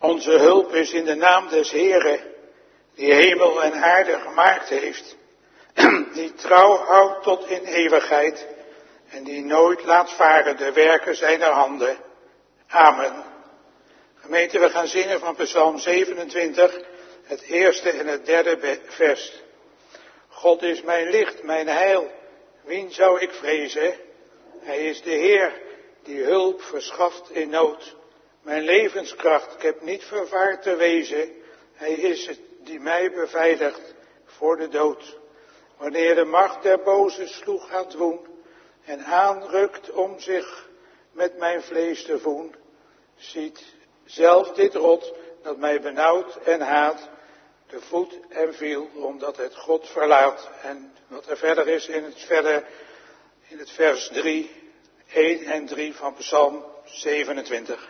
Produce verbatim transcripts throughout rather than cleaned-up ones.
Onze hulp is in de naam des Heeren, die hemel en aarde gemaakt heeft, die trouw houdt tot in eeuwigheid en die nooit laat varen de werken zijner handen. Amen. Gemeente, we gaan zingen van Psalm zevenentwintig, het eerste en het derde vers. God is mijn licht, mijn heil, wien zou ik vrezen? Hij is de Heer die hulp verschaft in nood. Mijn levenskracht, ik heb niet vervaard te wezen. Hij is het die mij beveiligt voor de dood. Wanneer de macht der boze sloeg aan het woen en aanrukt om zich met mijn vlees te voen, ziet zelf dit rot dat mij benauwd en haat, de voet en viel, omdat het God verlaat. En wat er verder is in het, verder, in het vers drie, één en drie van Psalm zevenentwintig.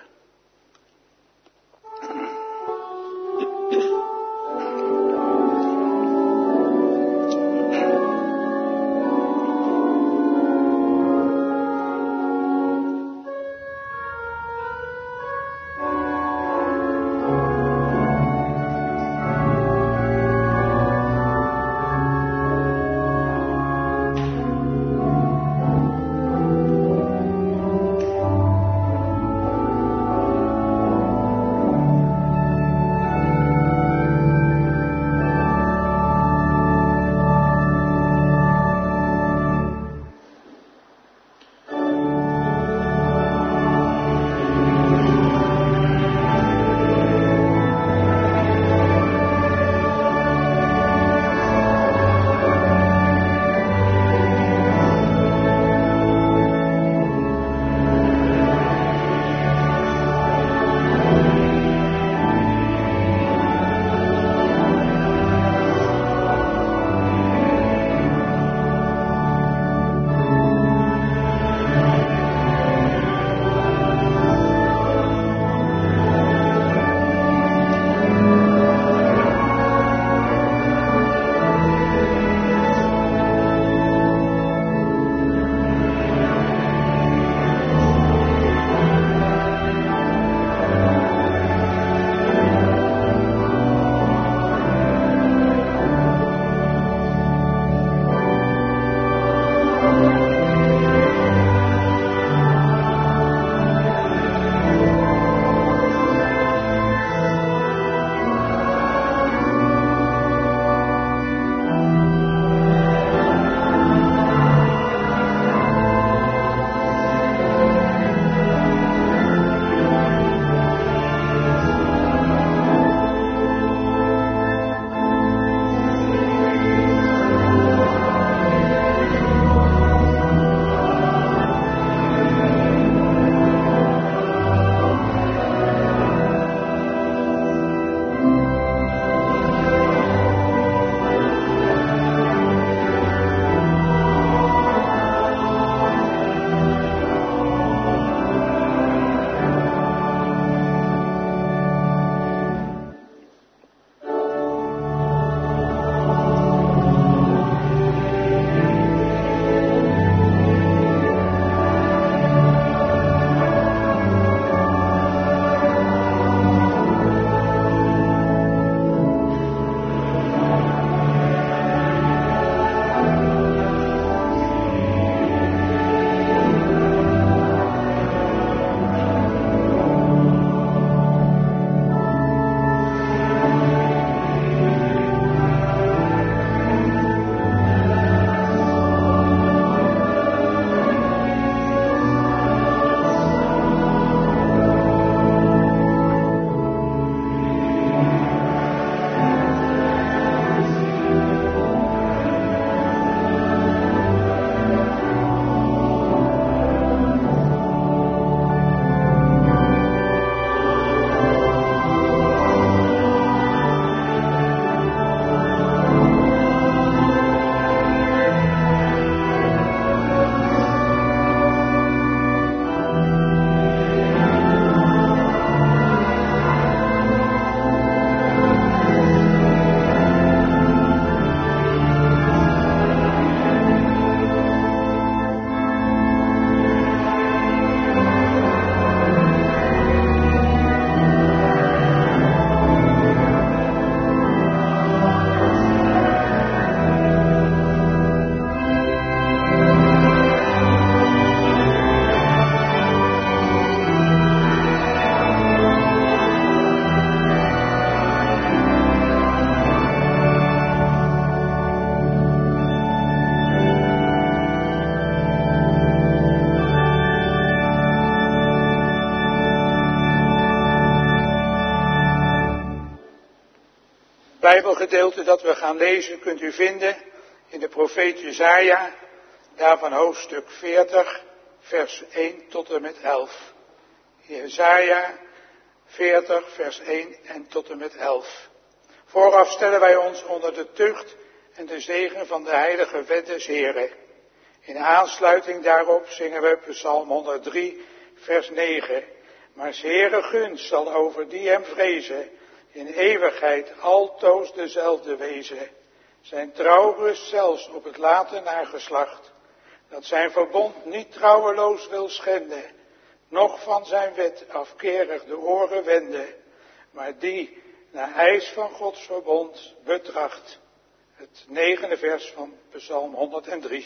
Bijbelgedeelte dat we gaan lezen kunt u vinden in de profeet Jesaja, daarvan hoofdstuk veertig, vers één tot en met elf. Jesaja veertig, vers één en tot en met elf. Vooraf stellen wij ons onder de tucht en de zegen van de heilige wet des Heren. In aansluiting daarop zingen we Psalm honderddrie, vers negen. Maar 's Heere gunst zal over die hem vrezen, in eeuwigheid altoos dezelfde wezen. Zijn trouw rust zelfs op het late nageslacht, dat zijn verbond niet trouweloos wil schenden, noch van zijn wet afkerig de oren wenden, maar die naar eis van Gods verbond betracht. Het negende vers van Psalm honderddrie.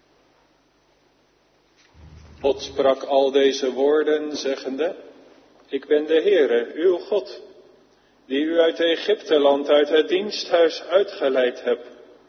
God sprak al deze woorden, zeggende: Ik ben de Heere, uw God, die u uit Egypteland, uit het diensthuis uitgeleid heb.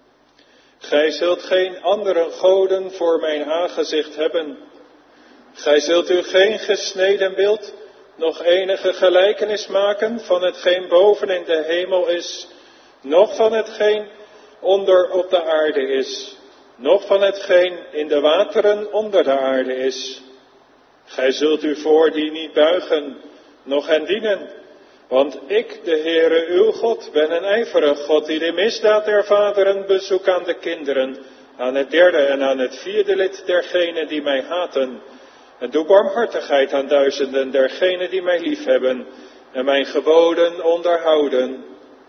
Gij zult geen andere goden voor mijn aangezicht hebben. Gij zult u geen gesneden beeld, nog enige gelijkenis maken van hetgeen boven in de hemel is, noch van hetgeen onder op de aarde is, noch van hetgeen in de wateren onder de aarde is. Gij zult u voor die niet buigen, noch hen dienen, want ik, de Heere uw God, ben een ijverig God, die de misdaad der vaderen bezoekt aan de kinderen, aan het derde en aan het vierde lid dergenen die mij haten, en doe barmhartigheid aan duizenden dergenen die mij liefhebben, en mijn geboden onderhouden.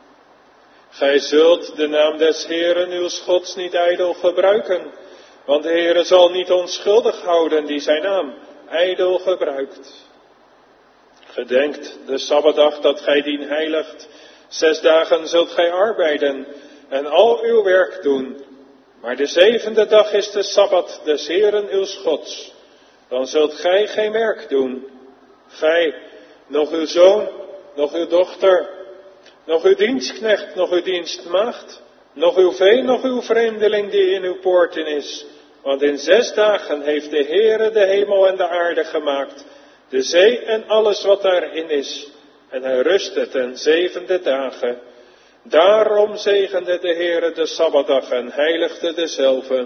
Gij zult de naam des Heeren uw Gods niet ijdel gebruiken, want de Heere zal niet onschuldig houden die zijn naam ijdel gebruikt. Gedenkt de Sabbatdag dat gij dien heiligt. Zes dagen zult gij arbeiden en al uw werk doen. Maar de zevende dag is de Sabbat des Heeren uw Gods. Dan zult gij geen werk doen. Gij, nog uw zoon, nog uw dochter, nog uw dienstknecht, nog uw dienstmaagd, nog uw vee, nog uw vreemdeling die in uw poorten is. Want in zes dagen heeft de Heere de hemel en de aarde gemaakt, de zee en alles wat daarin is. En hij rustte ten zevende dagen. Daarom zegende de Heere de Sabbatdag en heiligde dezelve.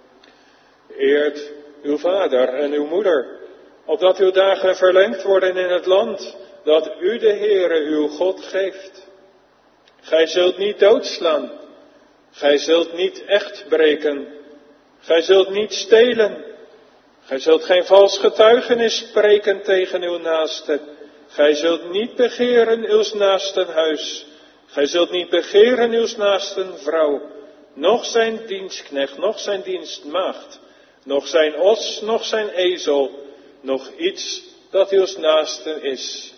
Eert uw vader en uw moeder, opdat uw dagen verlengd worden in het land dat u de Heere uw God geeft. Gij zult niet doodslaan, gij zult niet echt breken, gij zult niet stelen, gij zult geen vals getuigenis spreken tegen uw naaste, gij zult niet begeren uw naasten huis, gij zult niet begeren uw naasten vrouw, noch zijn dienstknecht, noch zijn dienstmaagd, noch zijn os, noch zijn ezel, noch iets dat uw naasten is.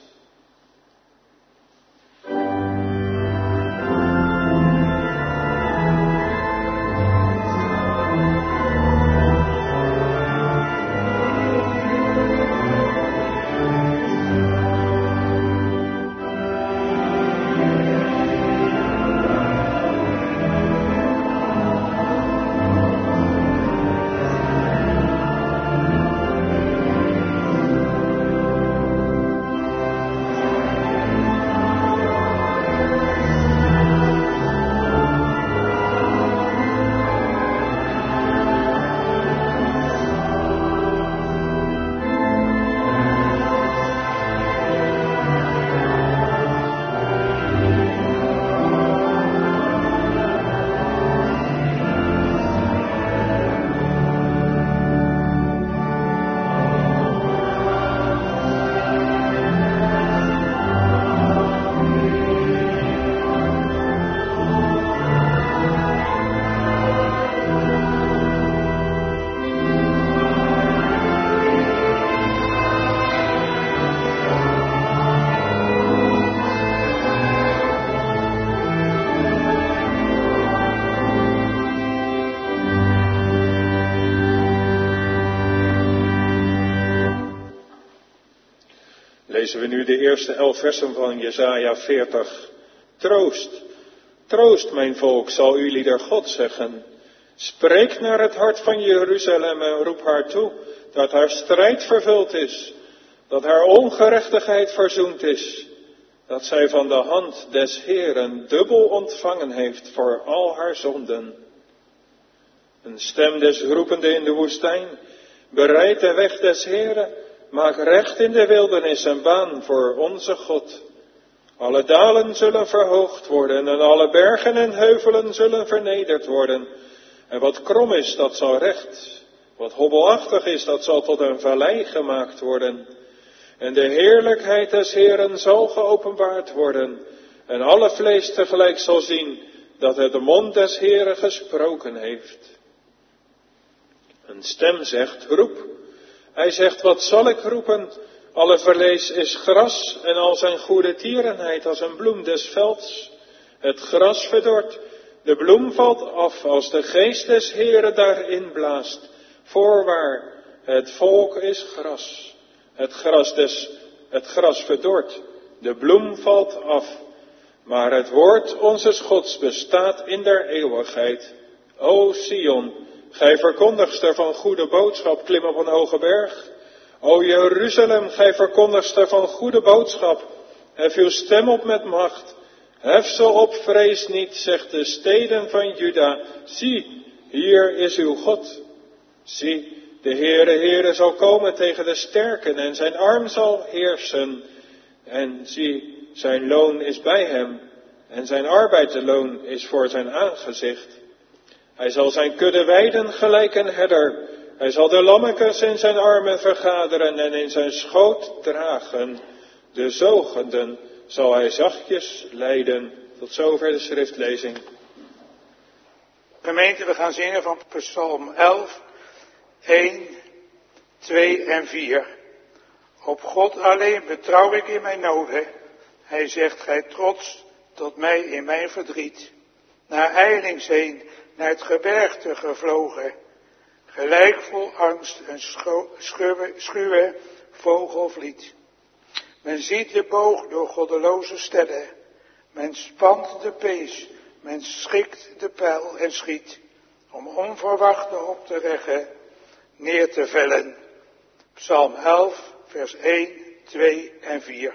Lezen we nu de eerste elf versen van Jesaja veertig. Troost, troost mijn volk, zal u lieder God zeggen. Spreek naar het hart van Jeruzalem en roep haar toe, dat haar strijd vervuld is, dat haar ongerechtigheid verzoend is. dat zij van de hand des Heeren dubbel ontvangen heeft voor al haar zonden. Een stem des roepende in de woestijn, bereid de weg des Heeren, maak recht in de wildernis een baan voor onze God. Alle dalen zullen verhoogd worden en alle bergen en heuvelen zullen vernederd worden. En wat krom is, dat zal recht. Wat hobbelachtig is, dat zal tot een vallei gemaakt worden. En de heerlijkheid des Heeren zal geopenbaard worden. En alle vlees tegelijk zal zien dat het de mond des Heeren gesproken heeft. Een stem zegt, roep. Hij zegt, wat zal ik roepen? Alle vlees is gras en al zijn goede tierenheid als een bloem des velds. Het gras verdort, de bloem valt af als de geest des Heeren daarin blaast. Voorwaar, het volk is gras. Het gras des, het gras verdort, de bloem valt af. Maar het woord onzes Gods bestaat in der eeuwigheid. O Sion, gij verkondigster van goede boodschap, klim op een hoge berg. O Jeruzalem, gij verkondigster van goede boodschap, hef uw stem op met macht. Hef ze op, vrees niet, zegt de steden van Juda. Zie, hier is uw God. Zie, de Heere, Heere zal komen tegen de sterken en zijn arm zal heersen. En zie, zijn loon is bij hem en zijn arbeidsloon is voor zijn aangezicht. Hij zal zijn kudde weiden gelijk een herder. Hij zal de lammekes in zijn armen vergaderen en in zijn schoot dragen. De zogenden zal hij zachtjes leiden. Tot zover de schriftlezing. Gemeente, we gaan zingen van Psalm elf, één, twee en vier. Op God alleen betrouw ik in mijn noden. Hij zegt, gij trots tot mij in mijn verdriet. Naar ijlings heen, naar het gebergte gevlogen. Gelijk vol angst een schuwe, schuwe vogel vliet. Men ziet de boog door goddeloze stellen. Men spant de pees, men schikt de pijl en schiet. Om onverwachte op te reggen, neer te vellen. Psalm elf, vers één, twee en vier.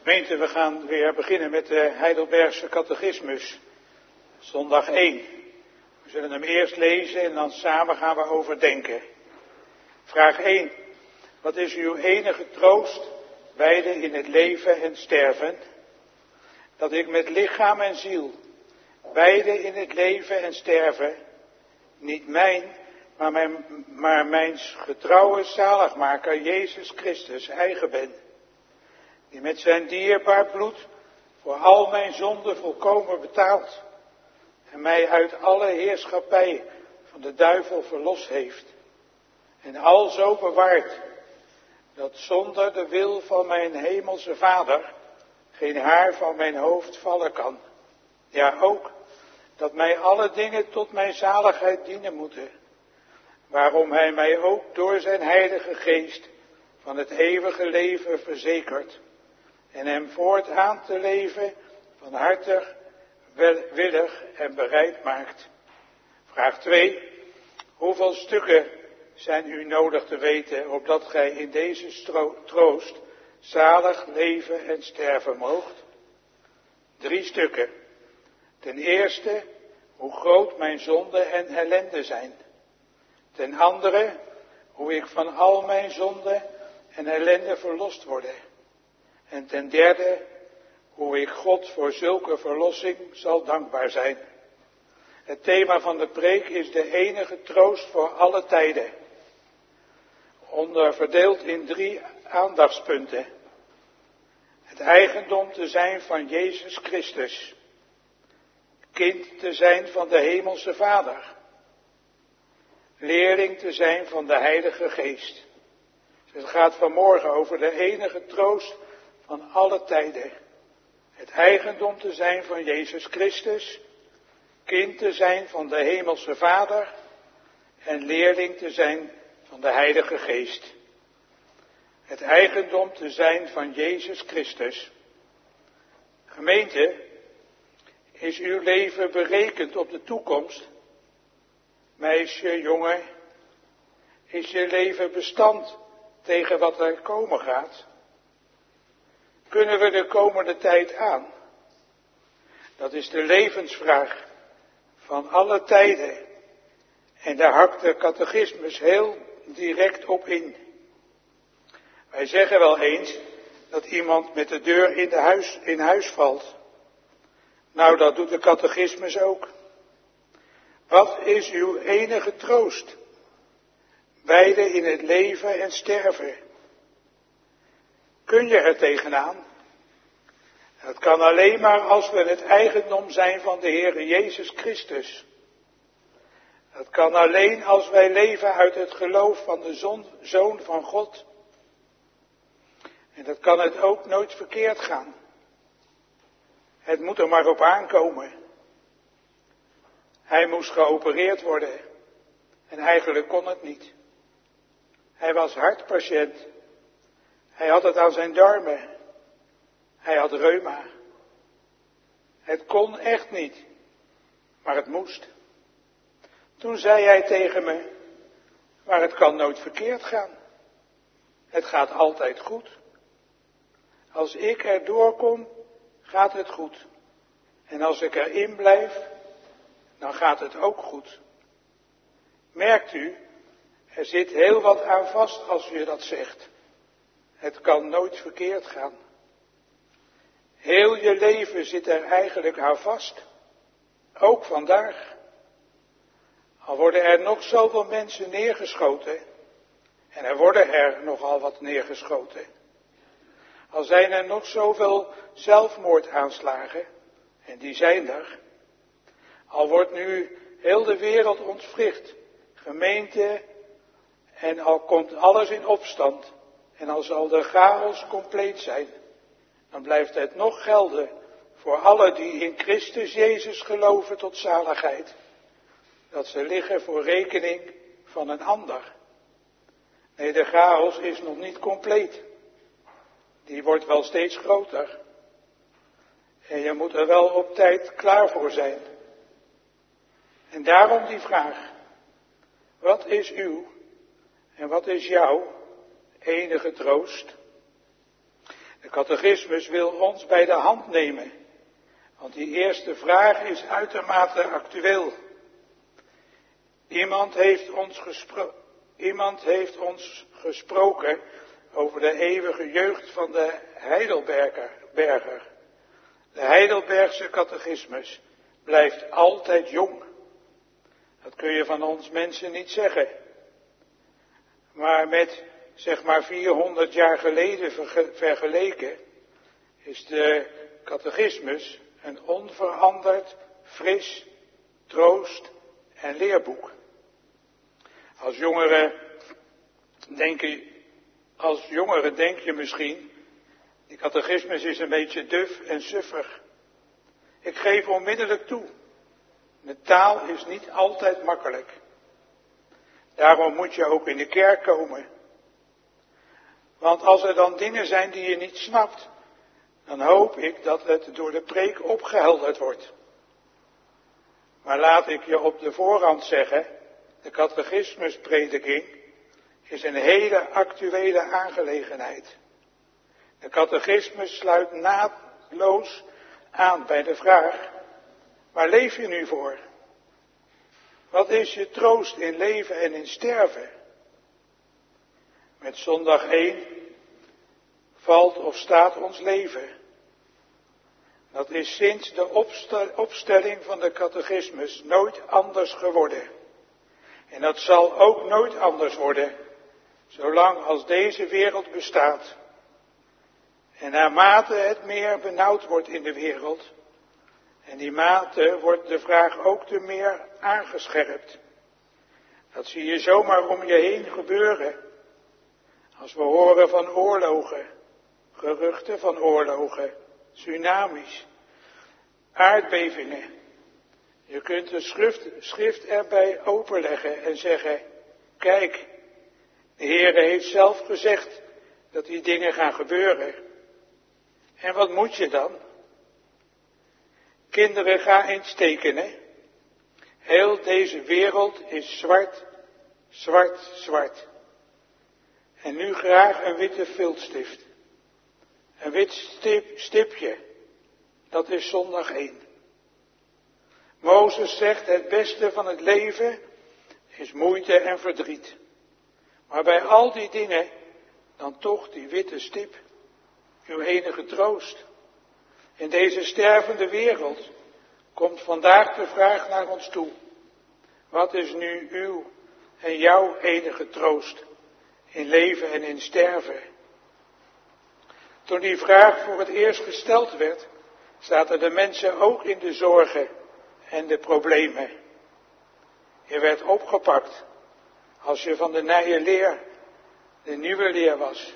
Gemeente, we gaan weer beginnen met de Heidelbergse catechismus, zondag één. We zullen hem eerst lezen en dan samen gaan we overdenken. Vraag één. Wat is uw enige troost, beide in het leven en sterven? Dat ik met lichaam en ziel, beide in het leven en sterven, niet mijn, maar mijn, maar mijns getrouwe zaligmaker Jezus Christus eigen ben. Die met zijn dierbaar bloed voor al mijn zonden volkomen betaald en mij uit alle heerschappij van de duivel verlost heeft. En alzo bewaard, dat zonder de wil van mijn hemelse Vader geen haar van mijn hoofd vallen kan. Ja, ook dat mij alle dingen tot mijn zaligheid dienen moeten, waarom hij mij ook door zijn heilige geest van het eeuwige leven verzekert en hem voortaan te leven van harte willig en bereid maakt. Vraag twee. Hoeveel stukken zijn u nodig te weten, opdat gij in deze stro- troost zalig leven en sterven moogt? Drie stukken. Ten eerste, hoe groot mijn zonde en ellende zijn. Ten andere, hoe ik van al mijn zonde en ellende verlost word. En ten derde, hoe ik God voor zulke verlossing zal dankbaar zijn. Het thema van de preek is de enige troost voor alle tijden. Onderverdeeld in drie aandachtspunten. Het eigendom te zijn van Jezus Christus. Kind te zijn van de Hemelse Vader. Leerling te zijn van de Heilige Geest. Het gaat vanmorgen over de enige troost van alle tijden. Het eigendom te zijn van Jezus Christus. Kind te zijn van de Hemelse Vader. En leerling te zijn van de Heilige Geest. Het eigendom te zijn van Jezus Christus. Gemeente, is uw leven berekend op de toekomst? Meisje, jongen, is je leven bestand tegen wat er komen gaat? Kunnen we de komende tijd aan? Dat is de levensvraag van alle tijden. En daar hakt de catechismus heel direct op in. Wij zeggen wel eens dat iemand met de deur in, de huis, in huis valt. Nou, dat doet de catechismus ook. Wat is uw enige troost? Beide in het leven en sterven. Kun je er tegenaan? Dat kan alleen maar als we het eigendom zijn van de Heere Jezus Christus. Dat kan alleen als wij leven uit het geloof van de zon, Zoon van God. En dat kan het ook nooit verkeerd gaan. Het moet er maar op aankomen. Hij moest geopereerd worden. En eigenlijk kon het niet. Hij was hartpatiënt. Hij had het aan zijn darmen. Hij had reuma. Het kon echt niet. Maar het moest. Toen zei hij tegen me, maar het kan nooit verkeerd gaan. Het gaat altijd goed. Als ik er doorkom, gaat het goed. En als ik erin blijf, dan gaat het ook goed. Merkt u, er zit heel wat aan vast als u dat zegt. Het kan nooit verkeerd gaan. Heel je leven zit er eigenlijk aan vast. Ook vandaag. Al worden er nog zoveel mensen neergeschoten. En er worden er nogal wat neergeschoten. Al zijn er nog zoveel zelfmoordaanslagen. En die zijn er. Al wordt nu heel de wereld ontwricht. Gemeente. En al komt alles in opstand. En al zal de chaos compleet zijn. Dan blijft het nog gelden voor allen die in Christus Jezus geloven tot zaligheid. Dat ze liggen voor rekening van een ander. Nee, de chaos is nog niet compleet. Die wordt wel steeds groter. En je moet er wel op tijd klaar voor zijn. En daarom die vraag. Wat is uw en wat is jouw enige troost? De catechismus wil ons bij de hand nemen, want die eerste vraag is uitermate actueel. Iemand heeft ons, gespro- Iemand heeft ons gesproken over de eeuwige jeugd van de Heidelberger. De Heidelbergse catechismus blijft altijd jong. Dat kun je van ons mensen niet zeggen. Maar met, zeg maar, vierhonderd jaar geleden vergeleken is de catechismus een onveranderd, fris, troost en leerboek. Als jongeren denk je, als jongeren denk je misschien, die catechismus is een beetje duf en suffig. Ik geef onmiddellijk toe, de taal is niet altijd makkelijk. Daarom moet je ook in de kerk komen. Want als er dan dingen zijn die je niet snapt, dan hoop ik dat het door de preek opgehelderd wordt. Maar laat ik je op de voorhand zeggen, de catechismusprediking is een hele actuele aangelegenheid. De catechismus sluit naadloos aan bij de vraag, waar leef je nu voor? Wat is je troost in leven en in sterven? Met zondag één valt of staat ons leven. Dat is sinds de opstelling van de catechismus nooit anders geworden. En dat zal ook nooit anders worden, zolang als deze wereld bestaat. En naarmate het meer benauwd wordt in de wereld, en die mate wordt de vraag ook te meer aangescherpt. Dat zie je zomaar om je heen gebeuren. Als we horen van oorlogen, geruchten van oorlogen, tsunamis, aardbevingen. Je kunt de schrift, schrift erbij openleggen en zeggen, kijk, de Heere heeft zelf gezegd dat die dingen gaan gebeuren. En wat moet je dan? Kinderen, ga eens tekenen. Heel deze wereld is zwart, zwart, zwart. En nu graag een witte viltstift. Een wit stip, stipje. Dat is zondag één. Mozes zegt, het beste van het leven is moeite en verdriet. Maar bij al die dingen, dan toch die witte stip. Uw enige troost. In deze stervende wereld komt vandaag de vraag naar ons toe. Wat is nu uw en jouw enige troost in leven en in sterven? Toen die vraag voor het eerst gesteld werd, zaten de mensen ook in de zorgen en de problemen. Je werd opgepakt als je van de nieuwe leer, de nieuwe leer was.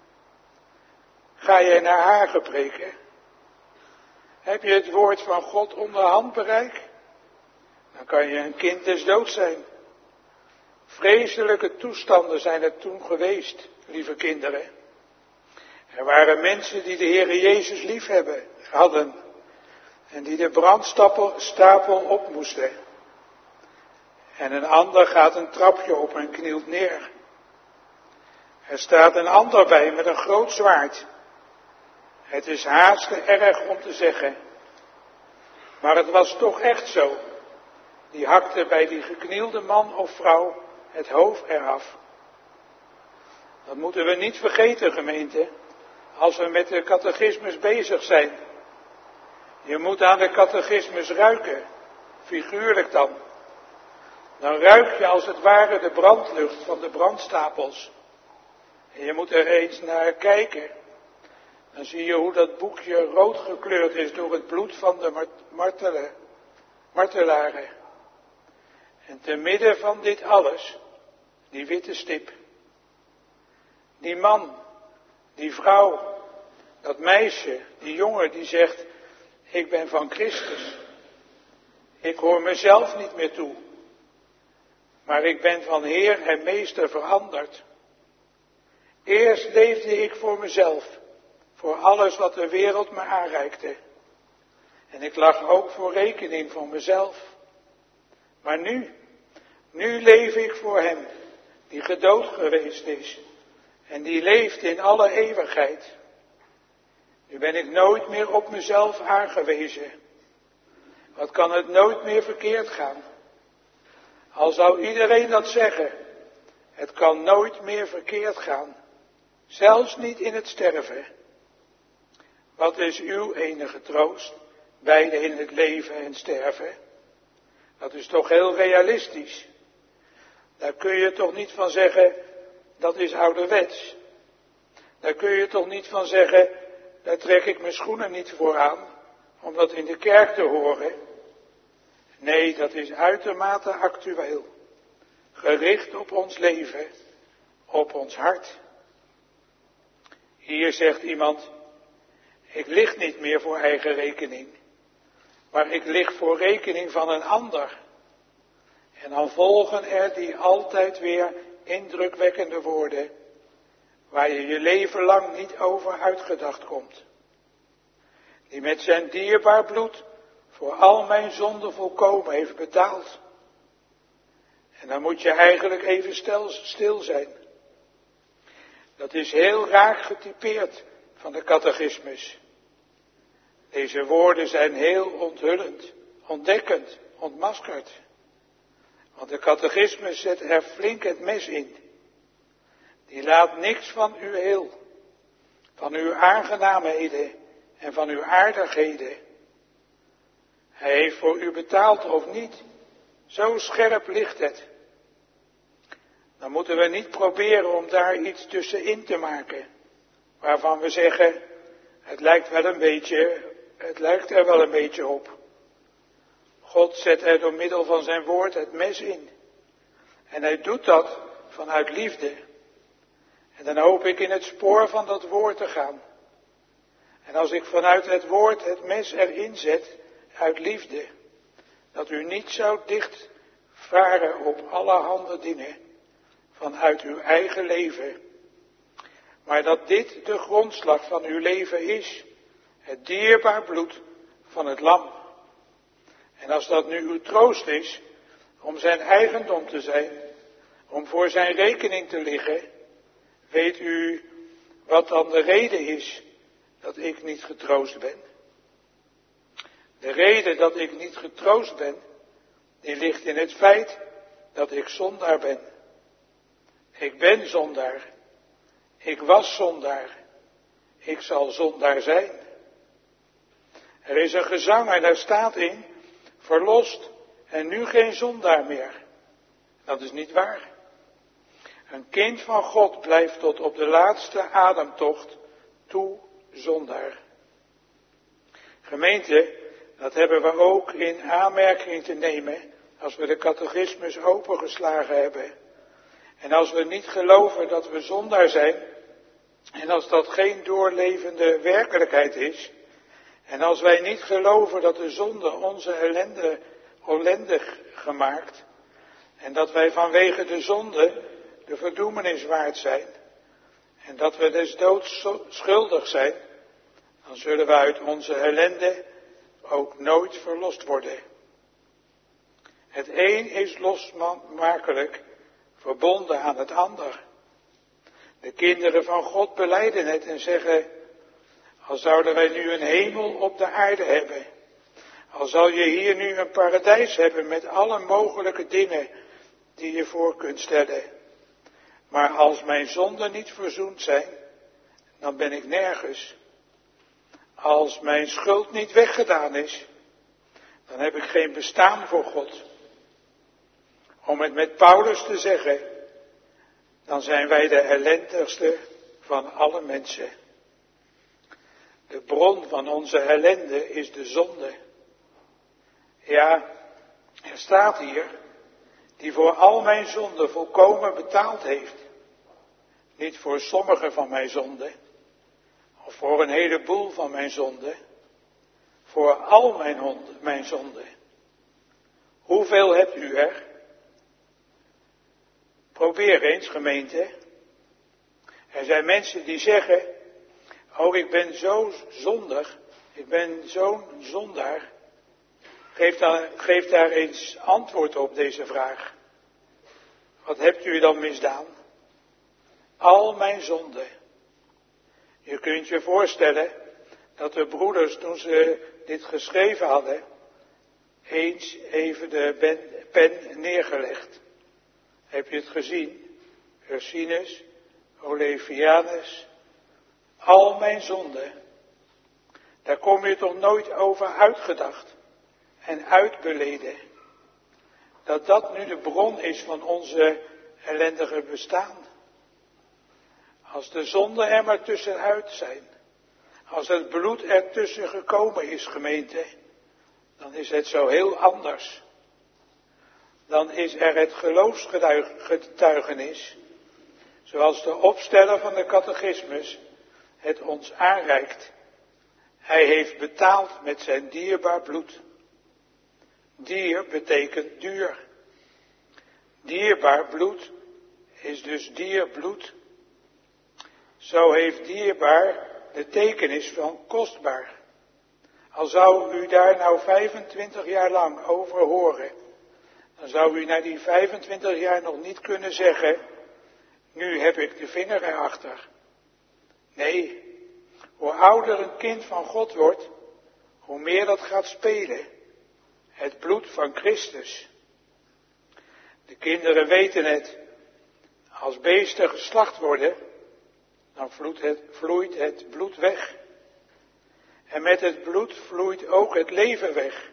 Ga je naar Hagen preken? Heb je het woord van God onder handbereik? Dan kan je een kind des doods zijn. Vreselijke toestanden zijn er toen geweest, lieve kinderen. Er waren mensen die de Heere Jezus lief hebben, hadden. En die de brandstapel op moesten. En een ander gaat een trapje op en knielt neer. Er staat een ander bij met een groot zwaard. Het is haast te erg om te zeggen. Maar het was toch echt zo. Die hakte bij die geknielde man of vrouw het hoofd eraf. Dat moeten we niet vergeten, gemeente, als we met de catechismus bezig zijn. Je moet aan de catechismus ruiken, figuurlijk dan. Dan ruik je als het ware de brandlucht van de brandstapels. En je moet er eens naar kijken. Dan zie je hoe dat boekje rood gekleurd is door het bloed van de martelen, martelaren. En te midden van dit alles, die witte stip. Die man, die vrouw, dat meisje, die jongen die zegt, ik ben van Christus. Ik hoor mezelf niet meer toe. Maar ik ben van Heer en Meester veranderd. Eerst leefde ik voor mezelf. Voor alles wat de wereld me aanreikte. En ik lag ook voor rekening van mezelf. Maar nu, nu leef ik voor hem, die gedood geweest is. En die leeft in alle eeuwigheid. Nu ben ik nooit meer op mezelf aangewezen. Wat kan het nooit meer verkeerd gaan? Al zou iedereen dat zeggen, het kan nooit meer verkeerd gaan. Zelfs niet in het sterven. Wat is uw enige troost? Beide in het leven en sterven. Dat is toch heel realistisch. Daar kun je toch niet van zeggen, dat is ouderwets. Daar kun je toch niet van zeggen, daar trek ik mijn schoenen niet voor aan, om dat in de kerk te horen. Nee, dat is uitermate actueel. Gericht op ons leven, op ons hart. Hier zegt iemand, ik lig niet meer voor eigen rekening, maar ik lig voor rekening van een ander. En dan volgen er die altijd weer indrukwekkende woorden, waar je je leven lang niet over uitgedacht komt. Die met zijn dierbaar bloed voor al mijn zonden volkomen heeft betaald. En dan moet je eigenlijk even stil, stil zijn. Dat is heel raak getypeerd van de catechismus. Deze woorden zijn heel onthullend, ontdekkend, ontmaskerd. Want de catechismus zet er flink het mes in. Die laat niks van uw heel, van uw aangenaamheden en van uw aardigheden. Hij heeft voor u betaald of niet. Zo scherp ligt het. Dan moeten we niet proberen om daar iets tussenin te maken. Waarvan we zeggen, het lijkt wel een beetje, het lijkt er wel een beetje op. God zet er door middel van zijn woord het mes in. En hij doet dat vanuit liefde. En dan hoop ik in het spoor van dat woord te gaan. En als ik vanuit het woord het mes erin zet, uit liefde, dat u niet zou dicht varen op allerhande dingen vanuit uw eigen leven, maar dat dit de grondslag van uw leven is, het dierbaar bloed van het lam. En als dat nu uw troost is, om zijn eigendom te zijn, om voor zijn rekening te liggen, weet u wat dan de reden is dat ik niet getroost ben? De reden dat ik niet getroost ben, die ligt in het feit dat ik zondaar ben. Ik ben zondaar. Ik was zondaar. Ik zal zondaar zijn. Er is een gezang en daar staat in, verlost en nu geen zondaar meer. Dat is niet waar. Een kind van God blijft tot op de laatste ademtocht toe zondaar. Gemeente, dat hebben we ook in aanmerking te nemen als we de catechismus opengeslagen hebben. En als we niet geloven dat we zondaar zijn, en als dat geen doorlevende werkelijkheid is, en als wij niet geloven dat de zonde onze ellende ellendig gemaakt, en dat wij vanwege de zonde de verdoemenis waard zijn, en dat we des doods schuldig zijn, dan zullen we uit onze ellende ook nooit verlost worden. Het een is losmakelijk verbonden aan het ander. De kinderen van God belijden het en zeggen, al zouden wij nu een hemel op de aarde hebben, al zal je hier nu een paradijs hebben met alle mogelijke dingen die je voor kunt stellen. Maar als mijn zonden niet verzoend zijn, dan ben ik nergens. Als mijn schuld niet weggedaan is, dan heb ik geen bestaan voor God. Om het met Paulus te zeggen, dan zijn wij de ellendigste van alle mensen. De bron van onze ellende is de zonde. Ja, er staat hier, die voor al mijn zonden volkomen betaald heeft. Niet voor sommige van mijn zonden, of voor een heleboel van mijn zonden, voor al mijn, honden, mijn zonden. Hoeveel hebt u er? Probeer eens, gemeente. Er zijn mensen die zeggen, oh, ik ben zo zondig, ik ben zo'n zondaar. Geef daar, geef daar eens antwoord op deze vraag. Wat hebt u dan misdaan? Al mijn zonden. Je kunt je voorstellen, dat de broeders, toen ze dit geschreven hadden, eens even de ben, pen neergelegd. Heb je het gezien? Ursinus, Olevianus, al mijn zonden. Daar kom je toch nooit over uitgedacht en uitbeleden. Dat dat nu de bron is van onze ellendige bestaan. Als de zonden er maar tussenuit zijn. Als het bloed er tussen gekomen is, gemeente. Dan is het zo heel anders. Dan is er het geloofsgetuigenis. Zoals de opsteller van de catechismus het ons aanreikt. Hij heeft betaald met zijn dierbaar bloed. Dier betekent duur. Dierbaar bloed is dus dierbloed. Zo heeft dierbaar de tekenis van kostbaar. Al zou u daar nou vijfentwintig jaar lang over horen, dan zou u na die vijfentwintig jaar nog niet kunnen zeggen, nu heb ik de vinger erachter. Nee, hoe ouder een kind van God wordt, hoe meer dat gaat spelen. Het bloed van Christus. De kinderen weten het. Als beesten geslacht worden, dan vloeit het, vloeit het bloed weg. En met het bloed vloeit ook het leven weg.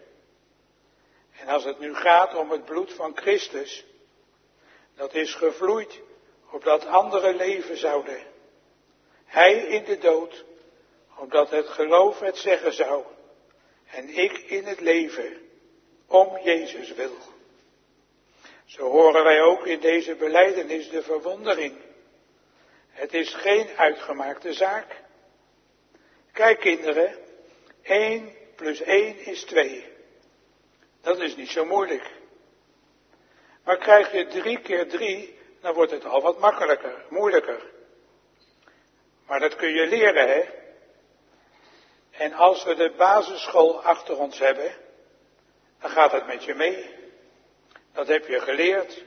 En als het nu gaat om het bloed van Christus, dat is gevloeid opdat anderen leven zouden. Hij in de dood, opdat het geloof het zeggen zou. En ik in het leven, om Jezus wil. Zo horen wij ook in deze belijdenis de verwondering. Het is geen uitgemaakte zaak. Kijk kinderen, één plus één is twee. Dat is niet zo moeilijk. Maar krijg je drie keer drie, dan wordt het al wat makkelijker, moeilijker. Maar dat kun je leren, hè. En als we de basisschool achter ons hebben, dan gaat het met je mee. Dat heb je geleerd.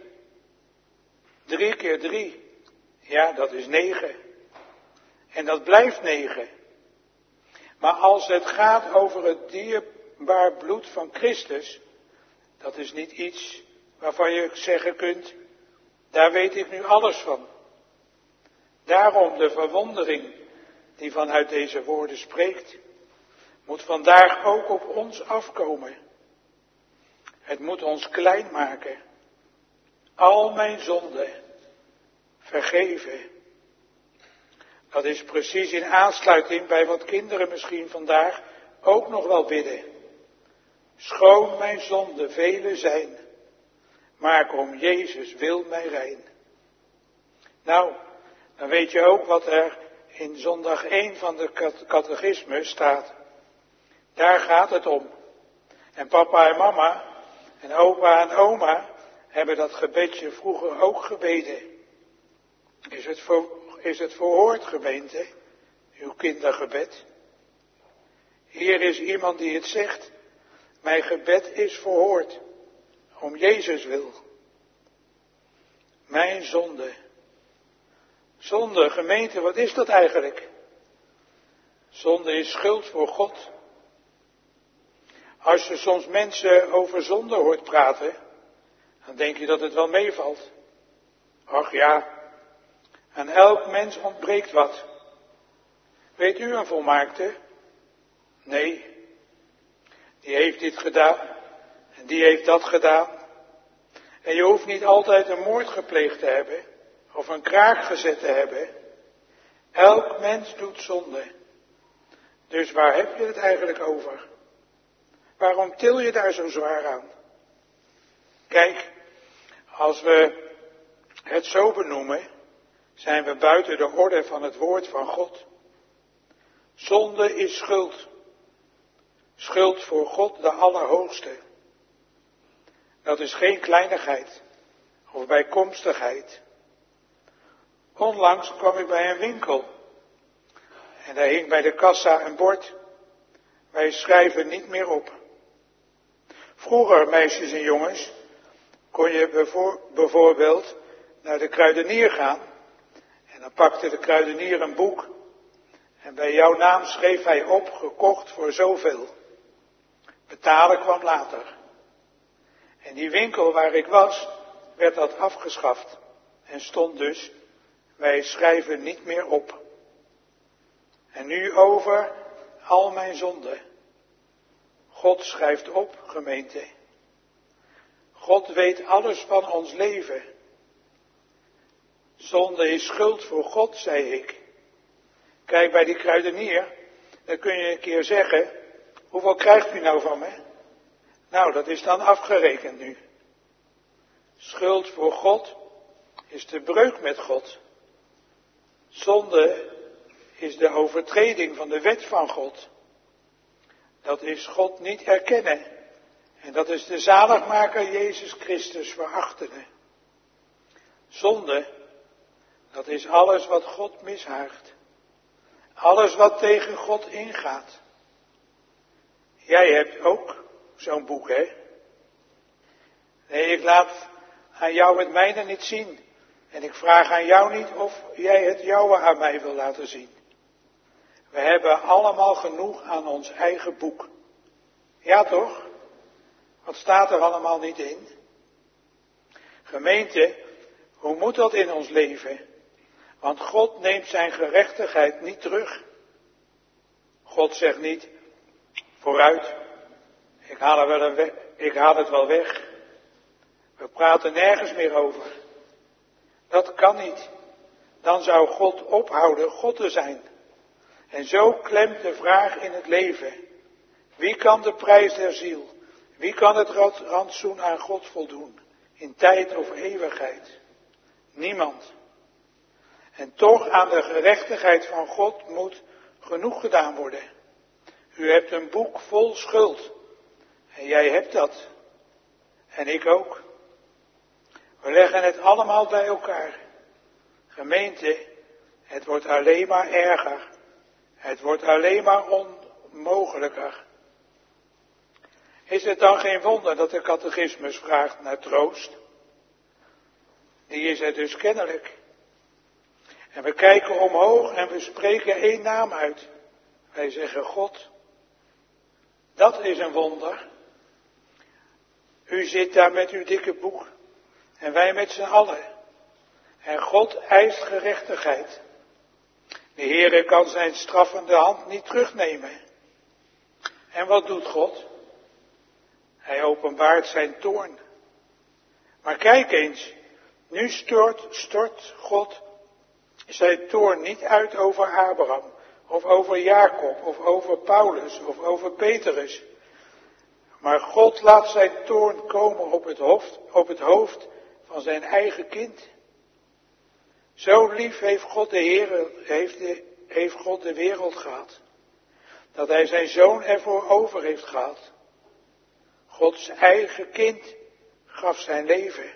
Drie keer drie, ja, dat is negen. En dat blijft negen. Maar als het gaat over het dierbaar bloed van Christus, dat is niet iets waarvan je zeggen kunt, daar weet ik nu alles van. Daarom de verwondering die vanuit deze woorden spreekt, moet vandaag ook op ons afkomen. Het moet ons klein maken. Al mijn zonden vergeven. Dat is precies in aansluiting bij wat kinderen misschien vandaag ook nog wel bidden. Schoon mijn zonden vele zijn, maak om Jezus wil mij rein. Nou, dan weet je ook wat er in zondag één van de catechismus staat. Daar gaat het om. En papa en mama en opa en oma hebben dat gebedje vroeger ook gebeden. Is het, ver, is het verhoord, gemeente, uw kindergebed? Hier is iemand die het zegt. Mijn gebed is verhoord, om Jezus wil. Mijn zonde. Zonde, gemeente, wat is dat eigenlijk? Zonde is schuld voor God. Als je soms mensen over zonde hoort praten, dan denk je dat het wel meevalt. Ach ja, aan elk mens ontbreekt wat. Weet u een volmaakte? Nee. Die heeft dit gedaan en die heeft dat gedaan. En je hoeft niet altijd een moord gepleegd te hebben of een kraak gezet te hebben. Elk mens doet zonde. Dus waar heb je het eigenlijk over? Waarom til je daar zo zwaar aan? Kijk, als we het zo benoemen, zijn we buiten de orde van het woord van God. Zonde is schuld. Schuld voor God de Allerhoogste. Dat is geen kleinigheid of bijkomstigheid. Onlangs kwam ik bij een winkel en daar hing bij de kassa een bord. Wij schrijven niet meer op. Vroeger, meisjes en jongens, kon je bijvoorbeeld naar de kruidenier gaan. En dan pakte de kruidenier een boek. En bij jouw naam schreef hij op, gekocht voor zoveel. Betalen kwam later. En die winkel waar ik was, werd dat afgeschaft. En stond dus, wij schrijven niet meer op. En nu over al mijn zonden. God schrijft op, gemeente. God weet alles van ons leven. Zonde is schuld voor God, zei ik. Kijk, bij die kruidenier, dan kun je een keer zeggen, hoeveel krijgt u nou van me? Nou, dat is dan afgerekend nu. Schuld voor God is de breuk met God. Zonde is de overtreding van de wet van God. Dat is God niet erkennen. En dat is de zaligmaker Jezus Christus verachtende. Zonde, dat is alles wat God mishaagt. Alles wat tegen God ingaat. Jij hebt ook zo'n boek, hè? Nee, ik laat aan jou het mijne niet zien. En ik vraag aan jou niet of jij het jouwe aan mij wil laten zien. We hebben allemaal genoeg aan ons eigen boek. Ja toch? Wat staat er allemaal niet in? Gemeente, hoe moet dat in ons leven? Want God neemt zijn gerechtigheid niet terug. God zegt niet, vooruit, ik haal, er wel een we- ik haal het wel weg. We praten nergens meer over. Dat kan niet. Dan zou God ophouden God te zijn. En zo klemt de vraag in het leven. Wie kan de prijs der ziel? Wie kan het rantsoen aan God voldoen? In tijd of eeuwigheid? Niemand. En toch aan de gerechtigheid van God moet genoeg gedaan worden. U hebt een boek vol schuld. En jij hebt dat. En ik ook. We leggen het allemaal bij elkaar. Gemeente, het wordt alleen maar erger. Het wordt alleen maar onmogelijker. Is het dan geen wonder dat de catechismus vraagt naar troost? Die is er dus kennelijk. En we kijken omhoog en we spreken één naam uit. Wij zeggen God. Dat is een wonder. U zit daar met uw dikke boek. En wij met z'n allen. En God eist gerechtigheid. De Heere kan zijn straffende hand niet terugnemen. En wat doet God? Hij openbaart zijn toorn. Maar kijk eens, nu stort, stort God zijn toorn niet uit over Abraham, of over Jacob, of over Paulus, of over Petrus. Maar God laat zijn toorn komen op het hoofd, op het hoofd van zijn eigen kind. Zo lief heeft God de Heer, heeft, de, heeft God de wereld gehad, dat hij zijn zoon ervoor over heeft gehad. Gods eigen kind gaf zijn leven.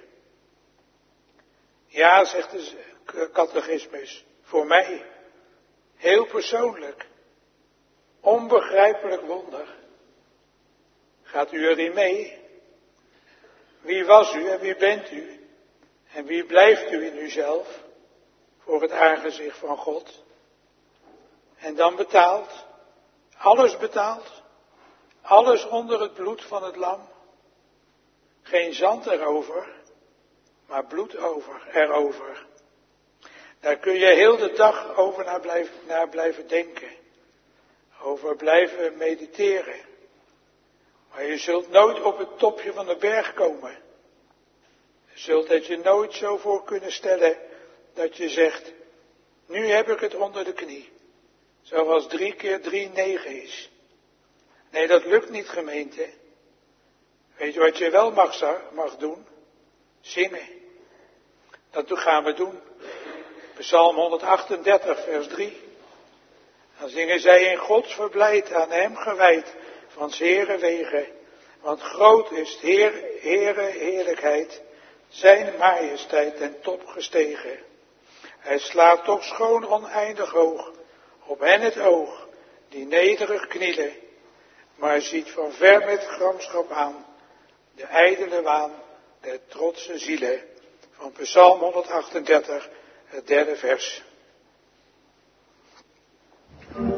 Ja, zegt de catechismus, voor mij, heel persoonlijk, onbegrijpelijk wonder. Gaat u erin mee? Wie was u en wie bent u? En wie blijft u in uzelf voor het aangezicht van God? En dan betaald, alles betaald, alles onder het bloed van het lam. Geen zand erover, maar bloed over, erover. Daar kun je heel de dag over naar blijven, naar blijven denken. Over blijven mediteren. Maar je zult nooit op het topje van de berg komen. Je zult het je nooit zo voor kunnen stellen dat je zegt, nu heb ik het onder de knie. Zoals drie keer drie negen is. Nee, dat lukt niet, gemeente. Weet je wat je wel mag, mag doen? Zingen. Dat gaan we doen. Psalm honderdachtendertig, vers drie. Dan zingen zij in Gods verblijд, aan hem gewijd, van zere wegen. Want groot is het Heer, Heere heerlijkheid, zijn majesteit ten top gestegen. Hij slaat toch schoon oneindig hoog, op hen het oog, die nederig knielen, maar ziet van ver met gramschap aan, de ijdele waan der trotse zielen. Van Psalm honderdachtendertig, het derde vers.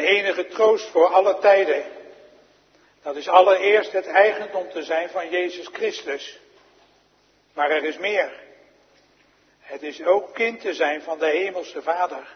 enige troost voor alle tijden, dat is allereerst het eigendom te zijn van Jezus Christus. Maar er is meer. Het is ook kind te zijn van de Hemelse Vader.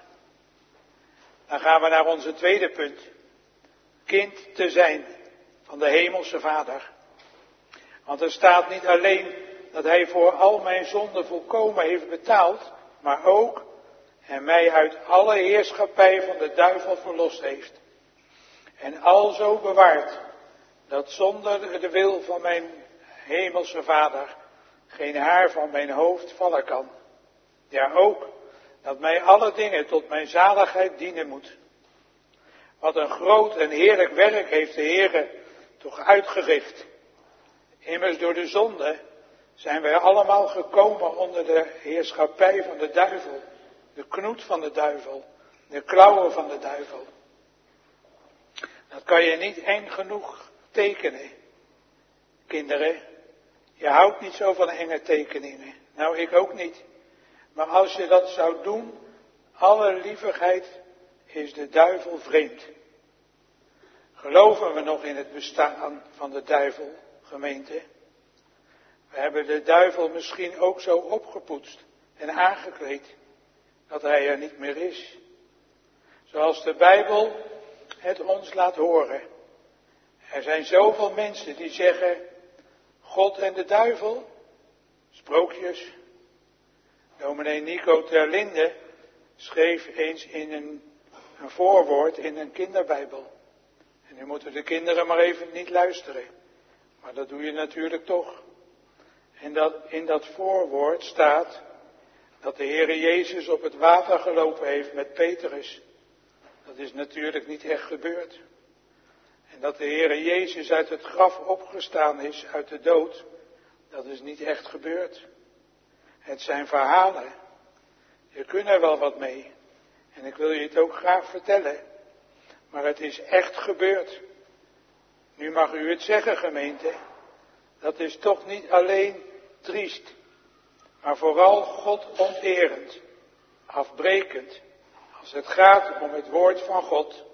Dan gaan we naar onze tweede punt. Kind te zijn van de Hemelse Vader. Want er staat niet alleen dat Hij voor al mijn zonden volkomen heeft betaald, maar ook en mij uit alle heerschappij van de duivel verlost heeft. En alzo bewaart dat zonder de wil van mijn Hemelse Vader geen haar van mijn hoofd vallen kan. Ja, ook dat mij alle dingen tot mijn zaligheid dienen moet. Wat een groot en heerlijk werk heeft de Heere toch uitgericht. Immers door de zonde zijn wij allemaal gekomen onder de heerschappij van de duivel. De knoet van de duivel. De klauwen van de duivel. Dat kan je niet eng genoeg tekenen. Kinderen, je houdt niet zo van enge tekeningen. Nou, ik ook niet. Maar als je dat zou doen, alle lievigheid is de duivel vreemd. Geloven we nog in het bestaan van de duivel, gemeente? We hebben de duivel misschien ook zo opgepoetst en aangekleed dat hij er niet meer is. Zoals de Bijbel het ons laat horen. Er zijn zoveel mensen die zeggen, God en de duivel, sprookjes. Dominee Nico ter Linde schreef eens in een, een voorwoord in een kinderbijbel. En nu moeten de kinderen maar even niet luisteren. Maar dat doe je natuurlijk toch. En dat, in dat voorwoord staat dat de Heere Jezus op het water gelopen heeft met Petrus. Dat is natuurlijk niet echt gebeurd. En dat de Heere Jezus uit het graf opgestaan is, uit de dood. Dat is niet echt gebeurd. Het zijn verhalen. Je kunt er wel wat mee. En ik wil je het ook graag vertellen. Maar het is echt gebeurd. Nu mag u het zeggen, gemeente. Dat is toch niet alleen triest. Maar vooral God onterend. Afbrekend. Als het gaat om het woord van God.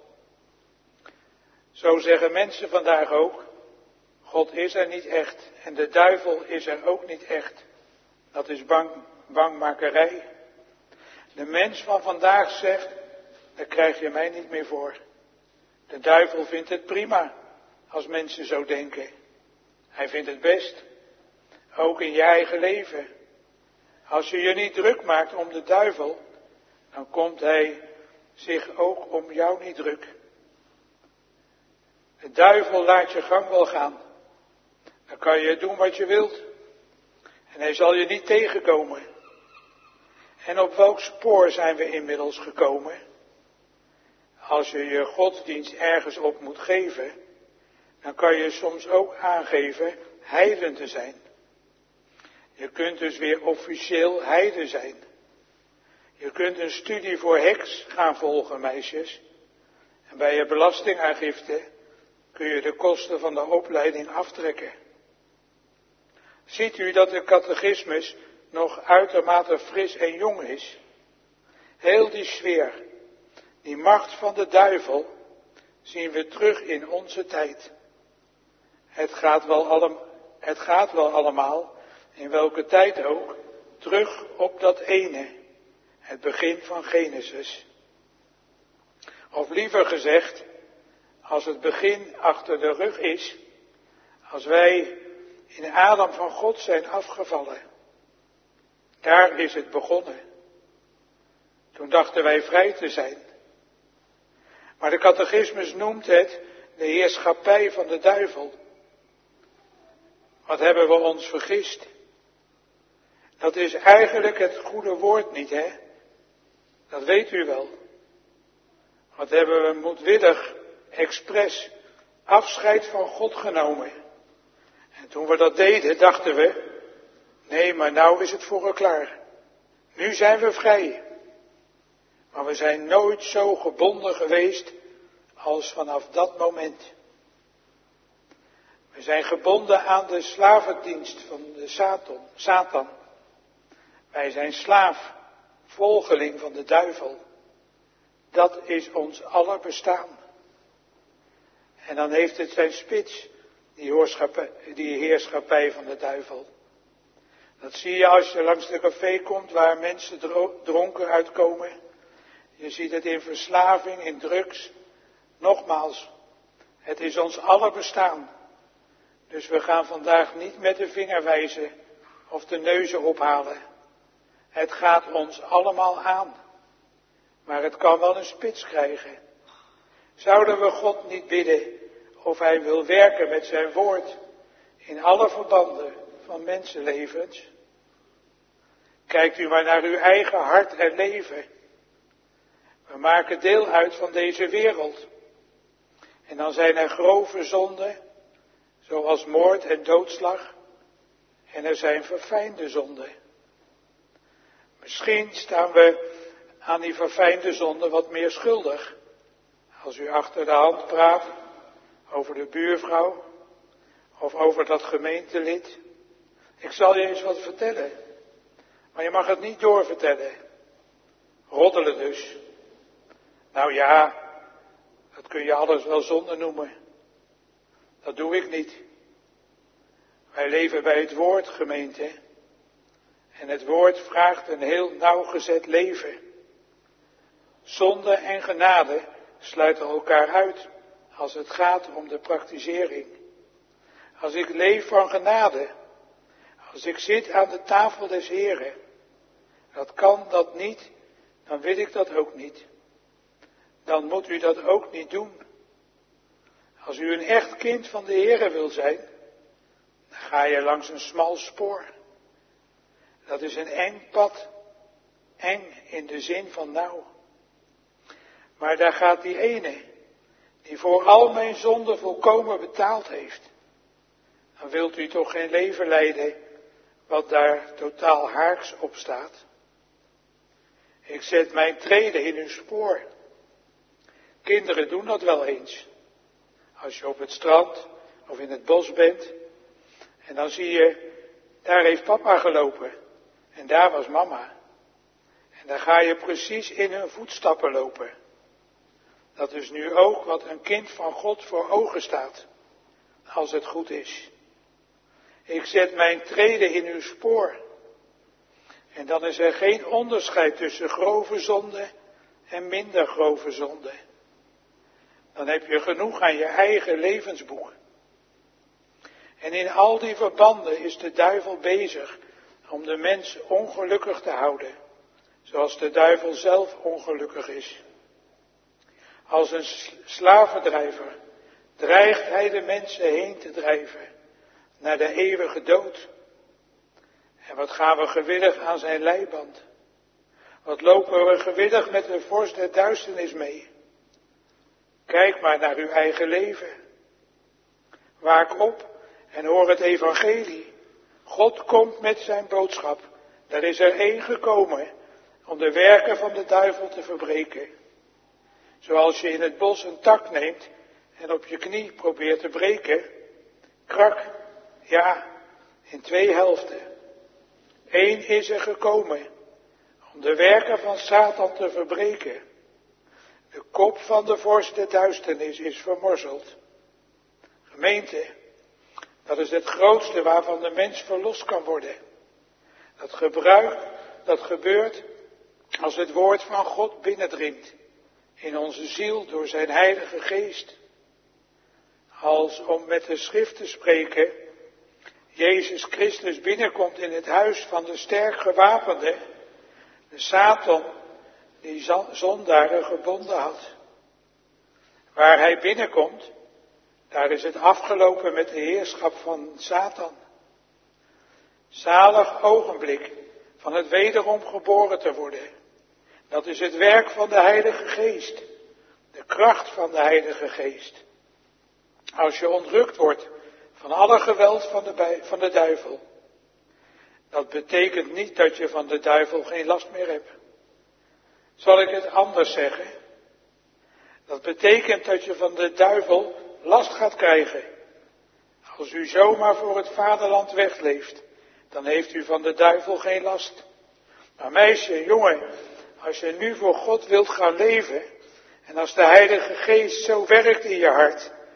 Zo zeggen mensen vandaag ook. God is er niet echt. En de duivel is er ook niet echt. Dat is bang, bangmakerij. De mens van vandaag zegt, daar krijg je mij niet meer voor. De duivel vindt het prima als mensen zo denken. Hij vindt het best. Ook in je eigen leven. Als je je niet druk maakt om de duivel, dan komt hij zich ook om jou niet druk. De duivel laat je gang wel gaan. Dan kan je doen wat je wilt. En hij zal je niet tegenkomen. En op welk spoor zijn we inmiddels gekomen? Als je je godsdienst ergens op moet geven, dan kan je soms ook aangeven heiden te zijn. Je kunt dus weer officieel heiden zijn. Je kunt een studie voor heks gaan volgen, meisjes. En bij je belastingaangifte kun je de kosten van de opleiding aftrekken. Ziet u dat de catechismus nog uitermate fris en jong is? Heel die sfeer, die macht van de duivel, zien we terug in onze tijd. Het gaat wel, allem, het gaat wel allemaal, in welke tijd ook, terug op dat ene, het begin van Genesis. Of liever gezegd, als het begin achter de rug is, als wij in Adam van God zijn afgevallen. Daar is het begonnen. Toen dachten wij vrij te zijn. Maar de catechismus noemt het de heerschappij van de duivel. Wat hebben we ons vergist? Dat is eigenlijk het goede woord niet, hè? Dat weet u wel. Wat hebben we moedwillig, expres, afscheid van God genomen. En toen we dat deden, dachten we, nee, maar nou is het voor we klaar. Nu zijn we vrij. Maar we zijn nooit zo gebonden geweest als vanaf dat moment. We zijn gebonden aan de slavendienst van de Satan. Satan. Wij zijn slaaf, volgeling van de duivel. Dat is ons aller bestaan. En dan heeft het zijn spits, die heerschappij, die heerschappij van de duivel. Dat zie je als je langs de café komt waar mensen dronken uitkomen. Je ziet het in verslaving, in drugs. Nogmaals, het is ons aller bestaan. Dus we gaan vandaag niet met de vinger wijzen of de neuzen ophalen. Het gaat ons allemaal aan. Maar het kan wel een spits krijgen. Zouden we God niet bidden of hij wil werken met zijn woord in alle verbanden van mensenlevens? Kijkt u maar naar uw eigen hart en leven. We maken deel uit van deze wereld. En dan zijn er grove zonden, zoals moord en doodslag. En er zijn verfijnde zonden. Misschien staan we aan die verfijnde zonden wat meer schuldig. Als u achter de hand praat over de buurvrouw of over dat gemeentelid. Ik zal je eens wat vertellen. Maar je mag het niet doorvertellen. Roddelen dus. Nou ja, dat kun je alles wel zonde noemen. Dat doe ik niet. Wij leven bij het woord, gemeente. En het woord vraagt een heel nauwgezet leven. Zonde en genade sluiten elkaar uit als het gaat om de praktisering. Als ik leef van genade, als ik zit aan de tafel des Heren, dat kan dat niet, dan wil ik dat ook niet. Dan moet u dat ook niet doen. Als u een echt kind van de Heren wil zijn, dan ga je langs een smal spoor. Dat is een eng pad, eng in de zin van nauw. Maar daar gaat die ene, die voor al mijn zonden volkomen betaald heeft. Dan wilt u toch geen leven leiden wat daar totaal haaks op staat. Ik zet mijn treden in uw spoor. Kinderen doen dat wel eens. Als je op het strand of in het bos bent. En dan zie je, daar heeft papa gelopen. En daar was mama. En dan ga je precies in hun voetstappen lopen. Dat is nu ook wat een kind van God voor ogen staat. Als het goed is. Ik zet mijn treden in uw spoor. En dan is er geen onderscheid tussen grove zonde en minder grove zonde. Dan heb je genoeg aan je eigen levensboek. En in al die verbanden is de duivel bezig om de mens ongelukkig te houden. Zoals de duivel zelf ongelukkig is. Als een slavendrijver dreigt hij de mensen heen te drijven naar de eeuwige dood. En wat gaan we gewillig aan zijn leiband? Wat lopen we gewillig met de vorst der duisternis mee? Kijk maar naar uw eigen leven. Waak op en hoor het evangelie. God komt met zijn boodschap. Er is er één gekomen om de werken van de duivel te verbreken. Zoals je in het bos een tak neemt en op je knie probeert te breken. Krak, ja, in twee helften. Eén is er gekomen om de werken van Satan te verbreken. De kop van de vorst der duisternis is vermorzeld. Gemeente, dat is het grootste waarvan de mens verlost kan worden. Dat gebruik, dat gebeurt als het woord van God binnendringt in onze ziel door zijn heilige geest. Als, om met de schrift te spreken, Jezus Christus binnenkomt in het huis van de sterk gewapende, de Satan die zondaren gebonden had. Waar hij binnenkomt, daar is het afgelopen met de heerschap van Satan. Zalig ogenblik van het wederom geboren te worden. Dat is het werk van de Heilige Geest. De kracht van de Heilige Geest. Als je ontrukt wordt van alle geweld van de, van de duivel. Dat betekent niet dat je van de duivel geen last meer hebt. Zal ik het anders zeggen? Dat betekent dat je van de duivel last gaat krijgen. Als u zomaar voor het vaderland wegleeft, dan heeft u van de duivel geen last. Maar meisje, jongen, als je nu voor God wilt gaan leven, en als de Heilige Geest zo werkt in je hart,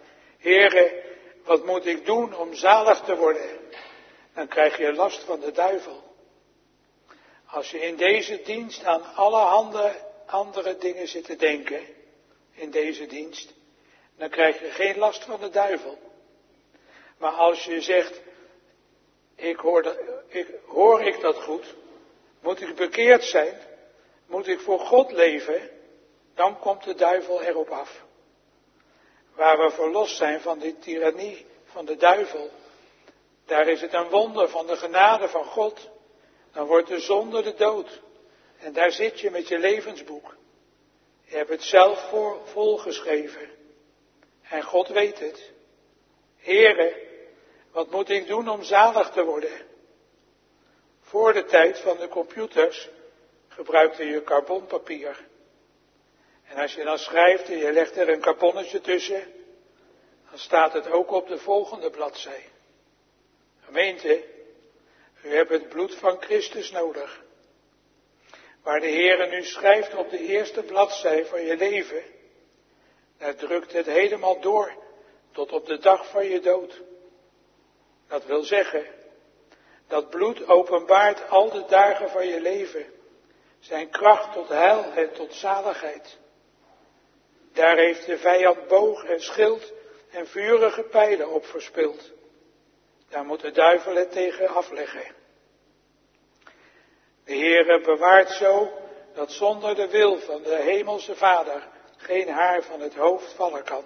Heere, wat moet ik doen om zalig te worden? Dan krijg je last van de duivel. Als je in deze dienst aan allerhande andere dingen zit te denken, in deze dienst, dan krijg je geen last van de duivel. Maar als je zegt, ik hoor, dat, ik, hoor ik dat goed? Moet ik bekeerd zijn? Moet ik voor God leven? Dan komt de duivel erop af. Waar we verlost zijn van die tirannie van de duivel, daar is het een wonder van de genade van God. Dan wordt de zonde de dood. En daar zit je met je levensboek. Je hebt het zelf voor, volgeschreven. En God weet het. Heere, wat moet ik doen om zalig te worden? Voor de tijd van de computers gebruikte je carbonpapier. En als je dan schrijft en je legt er een carbonnetje tussen, dan staat het ook op de volgende bladzij. Gemeente, u hebt het bloed van Christus nodig. Waar de Heere nu schrijft op de eerste bladzij van je leven, daar drukt het helemaal door tot op de dag van je dood. Dat wil zeggen, dat bloed openbaart al de dagen van je leven, zijn kracht tot heil en tot zaligheid. Daar heeft de vijand boog en schild en vurige pijlen op verspild. Daar moet de duivel het tegen afleggen. De Heere bewaart zo dat zonder de wil van de hemelse Vader geen haar van het hoofd vallen kan.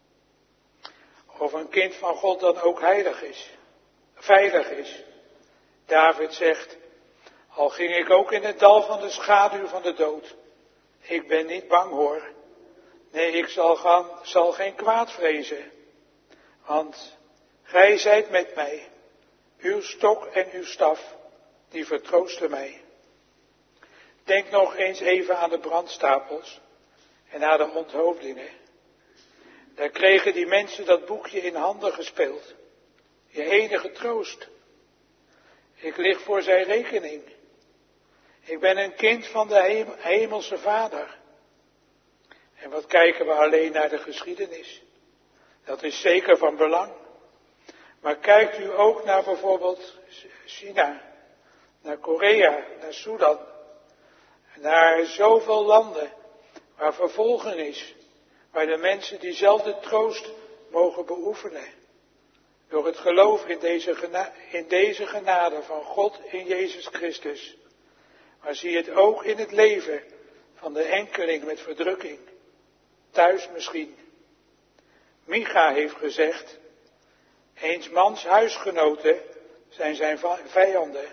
Of een kind van God dan ook heilig is, veilig is. David zegt, al ging ik ook in het dal van de schaduw van de dood, ik ben niet bang hoor. Nee, ik zal, gaan, zal geen kwaad vrezen, want gij zijt met mij, uw stok en uw staf, die vertroosten mij. Denk nog eens even aan de brandstapels en aan de onthoofdingen. Daar kregen die mensen dat boekje in handen gespeeld. Je enige troost. Ik lig voor zijn rekening. Ik ben een kind van de hemelse Vader. En wat kijken we alleen naar de geschiedenis? Dat is zeker van belang. Maar kijkt u ook naar bijvoorbeeld China, naar Korea, naar Sudan, naar zoveel landen waar vervolging is, waar de mensen diezelfde troost mogen beoefenen. Door het geloof in deze, gena- in deze genade van God in Jezus Christus. Maar zie het ook in het leven van de enkeling met verdrukking. Thuis misschien. Micha heeft gezegd, eens mans huisgenoten zijn zijn vijanden.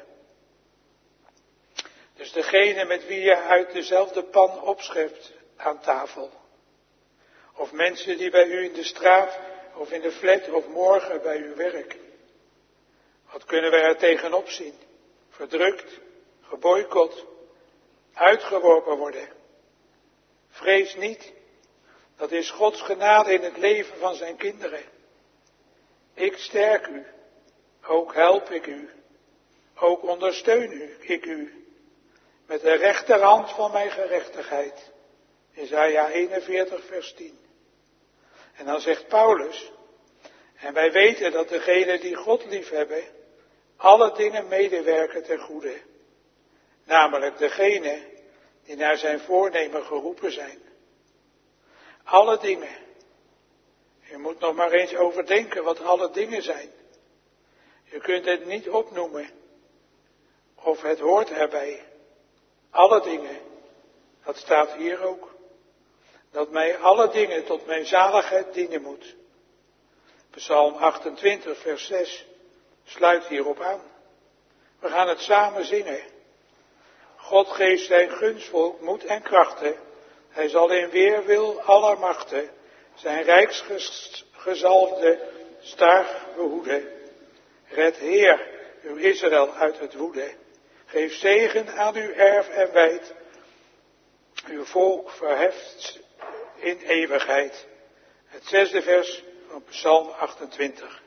Dus degene met wie je uit dezelfde pan opschept aan tafel. Of mensen die bij u in de straat of in de flat of morgen bij uw werk. Wat kunnen we er tegenop zien? Verdrukt, geboycott, uitgeworpen worden. Vrees niet, dat is Gods genade in het leven van zijn kinderen. Ik sterk u, ook help ik u, ook ondersteun u, ik u, met de rechterhand van mijn gerechtigheid. Jesaja eenenveertig vers tien. En dan zegt Paulus, en wij weten dat degenen die God liefhebben, alle dingen medewerken ten goede. Namelijk degenen die naar zijn voornemen geroepen zijn. Alle dingen. Je moet nog maar eens overdenken wat alle dingen zijn. Je kunt het niet opnoemen. Of het hoort erbij. Alle dingen. Dat staat hier ook. Dat mij alle dingen tot mijn zaligheid dienen moet. Psalm achtentwintig vers zes sluit hierop aan. We gaan het samen zingen. God geeft zijn gunstvolk moed en krachten. Hij zal in weerwil aller machten zijn rijksgezalfde staag behoeden. Red Heer uw Israël uit het woede. Geef zegen aan uw erf en wijd. Uw volk verheft in eeuwigheid. Het zesde vers van Psalm achtentwintig.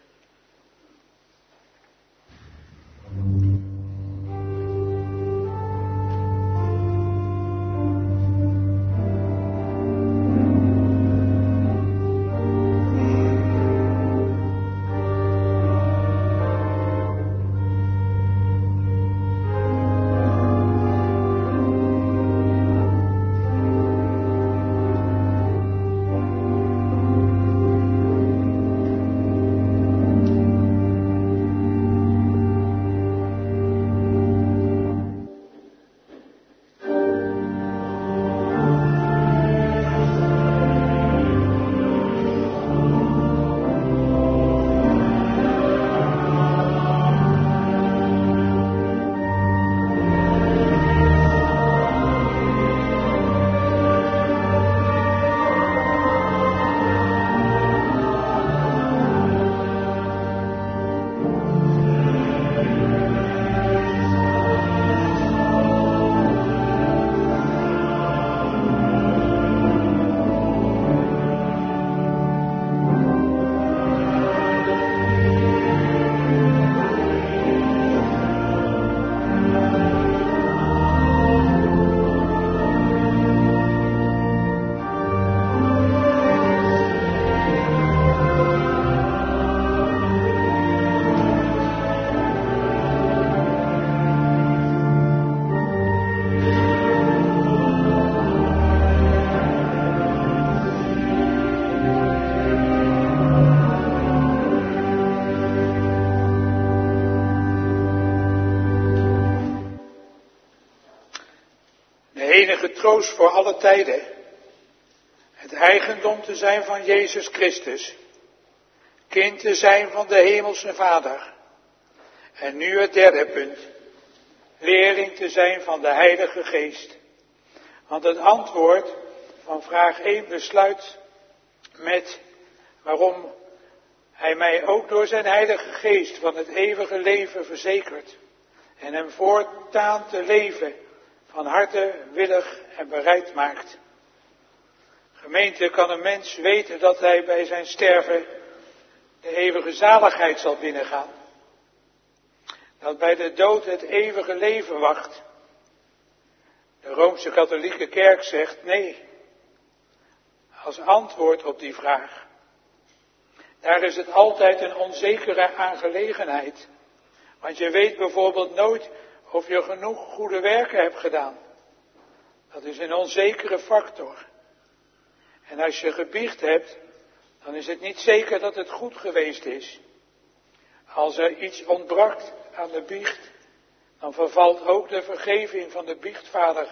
troost voor alle tijden. Het eigendom te zijn van Jezus Christus. Kind te zijn van de Hemelse Vader. En nu het derde punt. Leerling te zijn van de Heilige Geest. Want het antwoord van vraag één besluit met waarom hij mij ook door zijn Heilige Geest van het eeuwige leven verzekert. En hem voortaan te leven van harte willig en bereid maakt. Gemeente, kan een mens weten dat hij bij zijn sterven de eeuwige zaligheid zal binnengaan? Dat bij de dood het eeuwige leven wacht? De Rooms-Katholieke Kerk zegt nee. Als antwoord op die vraag. Daar is het altijd een onzekere aangelegenheid. Want je weet bijvoorbeeld nooit of je genoeg goede werken hebt gedaan. Dat is een onzekere factor. En als je gebiecht hebt, dan is het niet zeker dat het goed geweest is. Als er iets ontbrak aan de biecht, dan vervalt ook de vergeving van de biechtvader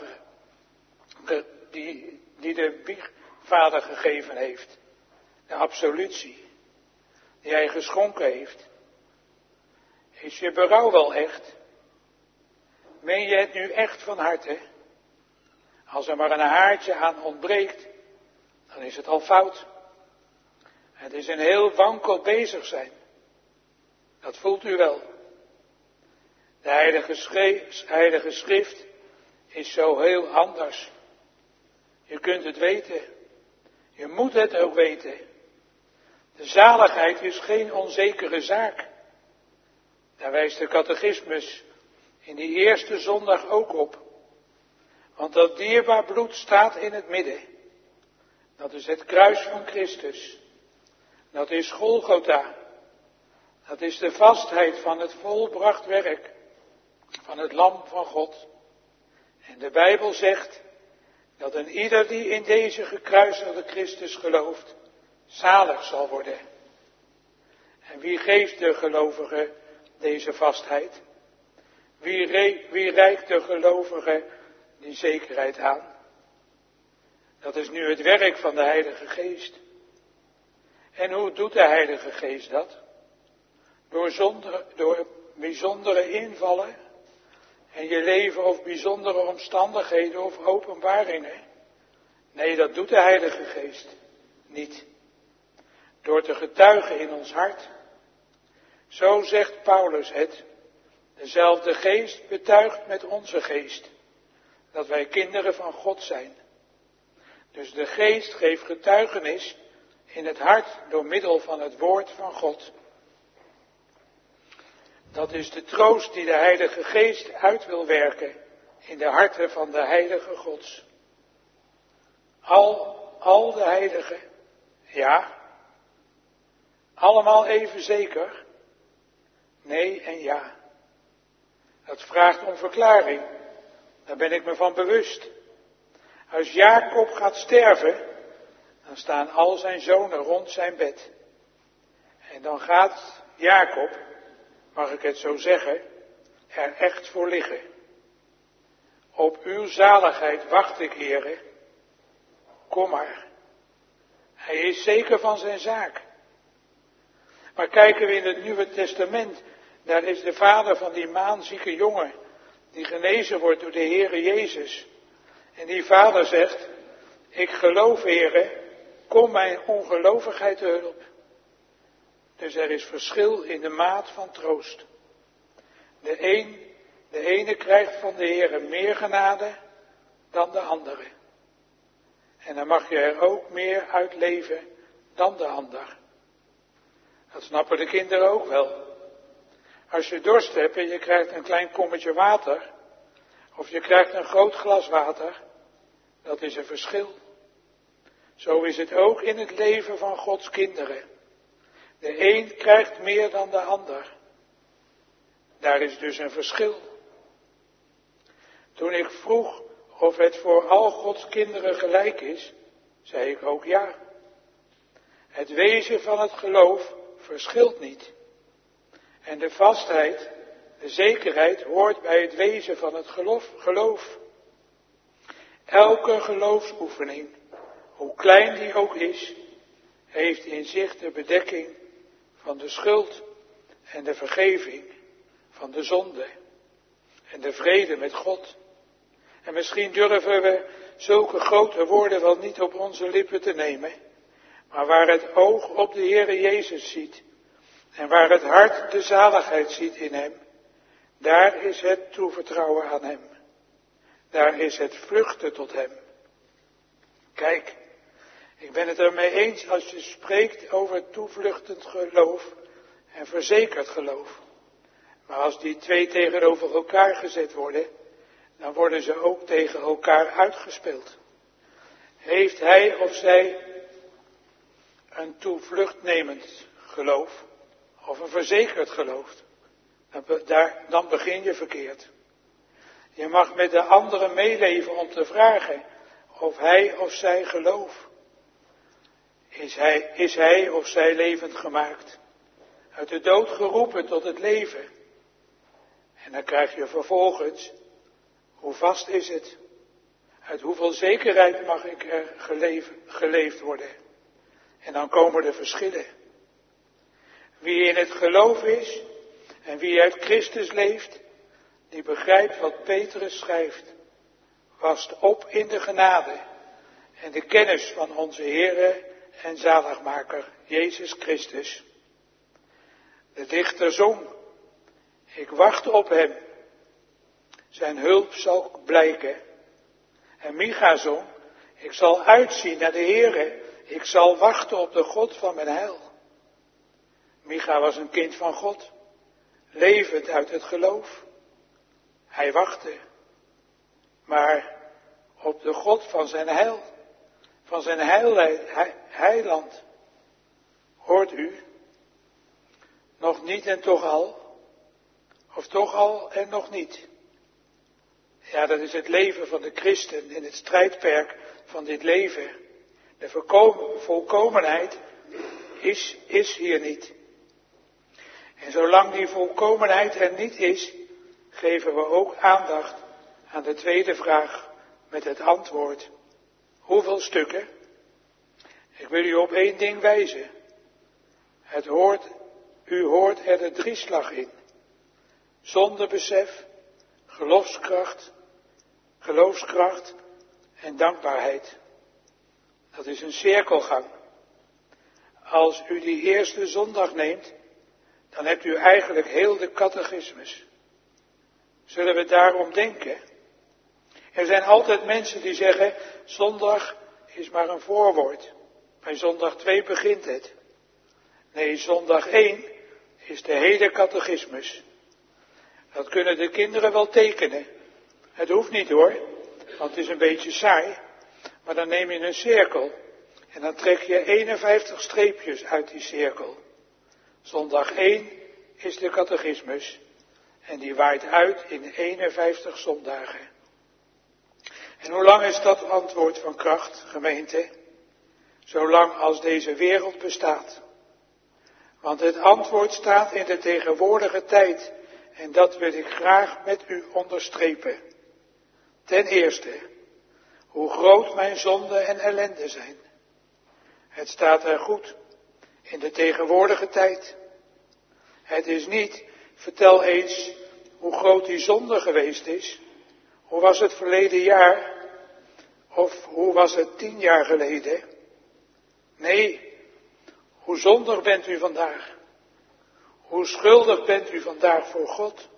die, die de biechtvader gegeven heeft. De absolutie die hij geschonken heeft. Is je berouw wel echt? Meen je het nu echt van harte? Als er maar een haartje aan ontbreekt, dan is het al fout. Het is een heel wankel bezig zijn. Dat voelt u wel. De heilige, schrift, heilige schrift is zo heel anders. Je kunt het weten. Je moet het ook weten. De zaligheid is geen onzekere zaak. Daar wijst de catechismus in die eerste zondag ook op. Want dat dierbaar bloed staat in het midden. Dat is het kruis van Christus. Dat is Golgotha. Dat is de vastheid van het volbracht werk van het Lam van God. En de Bijbel zegt dat een ieder die in deze gekruisigde Christus gelooft, zalig zal worden. En wie geeft de gelovige deze vastheid? Wie, re- wie reikt de gelovige die zekerheid aan? Dat is nu het werk van de Heilige Geest. En hoe doet de Heilige Geest dat? Door, zonder, door bijzondere invallen en je leven of bijzondere omstandigheden of openbaringen? Nee, dat doet de Heilige Geest niet. Door te getuigen in ons hart. Zo zegt Paulus het. Dezelfde geest betuigt met onze geest dat wij kinderen van God zijn. Dus de geest geeft getuigenis in het hart door middel van het woord van God. Dat is de troost die de Heilige Geest uit wil werken in de harten van de heilige Gods. Al, al de heiligen, ja. Allemaal even zeker? Nee en ja. Dat vraagt om verklaring. Daar ben ik me van bewust. Als Jacob gaat sterven, dan staan al zijn zonen rond zijn bed. En dan gaat Jacob, mag ik het zo zeggen, er echt voor liggen. Op uw zaligheid wacht ik, Heere. Kom maar. Hij is zeker van zijn zaak. Maar kijken we in het Nieuwe Testament, daar is de vader van die maanzieke jongen, die genezen wordt door de Heere Jezus. En die vader zegt, ik geloof, Heere, kom mijn ongelovigheid te hulp. Dus er is verschil in de maat van troost. De, een, de ene krijgt van de Heere meer genade dan de andere. En dan mag je er ook meer uit leven dan de ander. Dat snappen de kinderen ook wel. Als je dorst hebt en je krijgt een klein kommetje water, of je krijgt een groot glas water, dat is een verschil. Zo is het ook in het leven van Gods kinderen. De een krijgt meer dan de ander. Daar is dus een verschil. Toen ik vroeg of het voor al Gods kinderen gelijk is, zei ik ook ja. Het wezen van het geloof verschilt niet. En de vastheid, de zekerheid hoort bij het wezen van het geloof. geloof. Elke geloofsoefening, hoe klein die ook is, heeft in zich de bedekking van de schuld en de vergeving van de zonde en de vrede met God. En misschien durven we zulke grote woorden wel niet op onze lippen te nemen, maar waar het oog op de Heere Jezus ziet en waar het hart de zaligheid ziet in hem, daar is het toevertrouwen aan hem. Daar is het vluchten tot hem. Kijk, ik ben het ermee eens als je spreekt over toevluchtend geloof en verzekerd geloof. Maar als die twee tegenover elkaar gezet worden, dan worden ze ook tegen elkaar uitgespeeld. Heeft hij of zij een toevluchtnemend geloof of een verzekerd geloof, dan, daar, dan begin je verkeerd. Je mag met de anderen meeleven om te vragen of hij of zij gelooft. Is hij, is hij of zij levend gemaakt? Uit de dood geroepen tot het leven. En dan krijg je vervolgens, hoe vast is het? Uit hoeveel zekerheid mag ik er geleef, geleefd worden? En dan komen de verschillen. Wie in het geloof is en wie uit Christus leeft, die begrijpt wat Petrus schrijft. Wast op in de genade en de kennis van onze Heere en zaligmaker, Jezus Christus. De dichter zong, ik wacht op hem, zijn hulp zal blijken. En Micha zong, ik zal uitzien naar de Heere, ik zal wachten op de God van mijn heil. Micha was een kind van God, levend uit het geloof. Hij wachtte, maar op de God van zijn heil, van zijn heil, he, heiland. Hoort u? Nog niet en toch al? Of toch al en nog niet? Ja, dat is het leven van de christen in het strijdperk van dit leven. De volkomenheid is, is hier niet. En zolang die volkomenheid er niet is, geven we ook aandacht aan de tweede vraag met het antwoord. Hoeveel stukken? Ik wil u op één ding wijzen. Het hoort, u hoort er de drieslag in. Zondebesef, geloofskracht, geloofskracht en dankbaarheid. Dat is een cirkelgang. Als u die eerste zondag neemt, dan hebt u eigenlijk heel de catechismus. Zullen we daarom denken? Er zijn altijd mensen die zeggen, zondag is maar een voorwoord. Bij zondag twee begint het. Nee, zondag één is de hele catechismus. Dat kunnen de kinderen wel tekenen. Het hoeft niet hoor, want het is een beetje saai. Maar dan neem je een cirkel en dan trek je eenenvijftig streepjes uit die cirkel. Zondag één is de catechismus en die waait uit in eenenvijftig zondagen. En hoe lang is dat antwoord van kracht, gemeente? Zolang als deze wereld bestaat. Want het antwoord staat in de tegenwoordige tijd en dat wil ik graag met u onderstrepen. Ten eerste, hoe groot mijn zonde en ellende zijn. Het staat er goed in de tegenwoordige tijd. Het is niet, vertel eens hoe groot die zonde geweest is. Hoe was het verleden jaar? Of hoe was het tien jaar geleden? Nee, hoe zondig bent u vandaag? Hoe schuldig bent u vandaag voor God?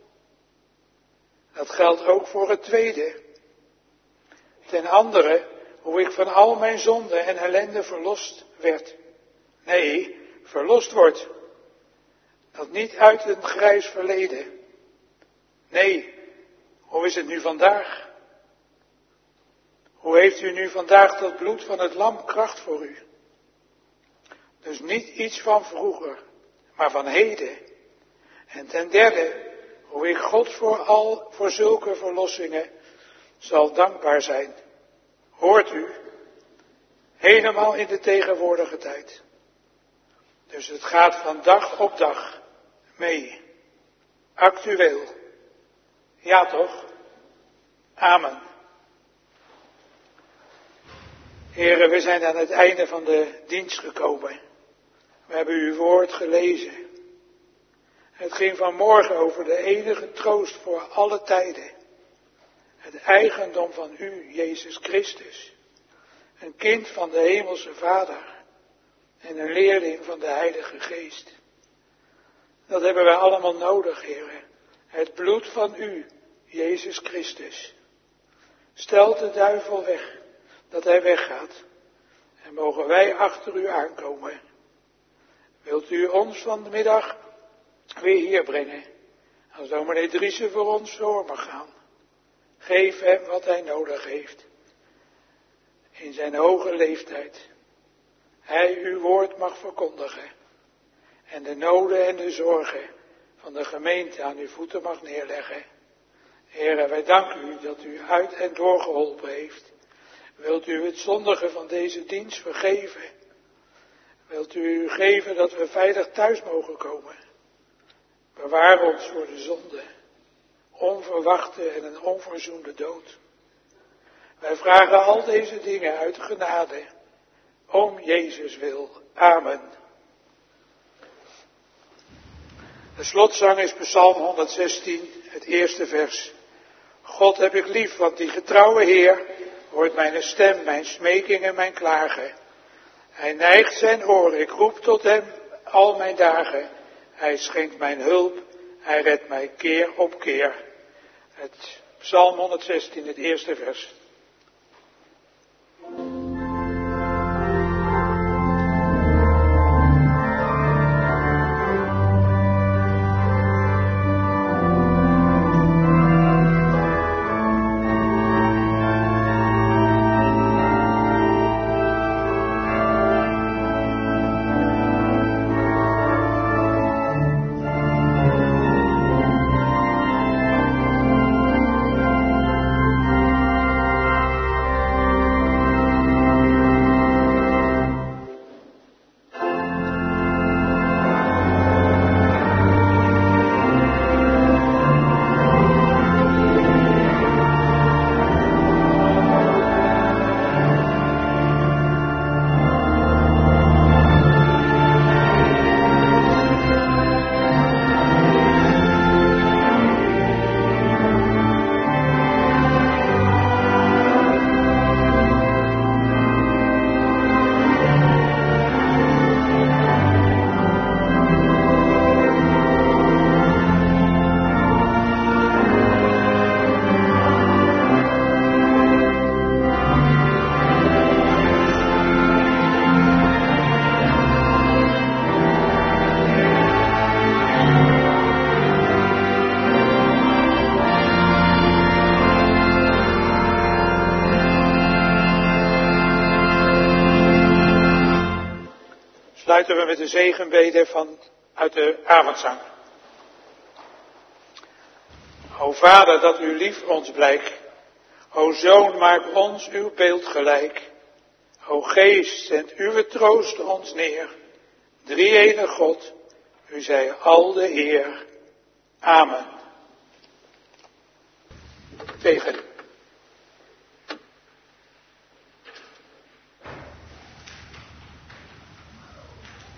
Dat geldt ook voor het tweede. Ten andere, hoe ik van al mijn zonden en ellende verlost werd. Nee, verlost wordt. Dat niet uit een grijs verleden. Nee, hoe is het nu vandaag? Hoe heeft u nu vandaag dat bloed van het lam kracht voor u? Dus niet iets van vroeger, maar van heden. En ten derde, hoe ik God voor al, voor zulke verlossingen zal dankbaar zijn. Hoort u? Helemaal in de tegenwoordige tijd. Dus het gaat van dag op dag mee. Actueel. Ja toch? Amen. Heren, we zijn aan het einde van de dienst gekomen. We hebben uw woord gelezen. Het ging vanmorgen over de enige troost voor alle tijden. Het eigendom van u, Jezus Christus. Een kind van de hemelse Vader. En een leerling van de Heilige Geest. Dat hebben wij allemaal nodig, heren. Het bloed van u, Jezus Christus. Stelt de duivel weg, dat hij weggaat. En mogen wij achter u aankomen. Wilt u ons vanmiddag weer hier brengen. Als dominee Driessen voor ons voor mag gaan. Geef hem wat hij nodig heeft. In zijn hoge leeftijd. Hij uw woord mag verkondigen. En de noden en de zorgen van de gemeente aan uw voeten mag neerleggen. Heren, wij danken u dat u uit en door geholpen heeft. Wilt u het zondige van deze dienst vergeven? Wilt u geven dat we veilig thuis mogen komen? Bewaar ons voor de zonde, onverwachte en een onverzoende dood. Wij vragen al deze dingen uit genade, om Jezus wil. Amen. De slotzang is Psalm honderdzestien, het eerste vers. God heb ik lief, want die getrouwe Heer hoort mijn stem, mijn smeking en mijn klagen. Hij neigt zijn oor, ik roep tot hem al mijn dagen. Hij schenkt mijn hulp, hij redt mij keer op keer. Het Psalm honderdzestien, het eerste vers. Sluiten we met de zegenbede van uit de avondzang. O Vader, dat uw lief ons blijkt. O Zoon, maak ons uw beeld gelijk. O Geest, zend uw troost ons neer. Drie-enige God, u zij al de eer. Amen. Tegen.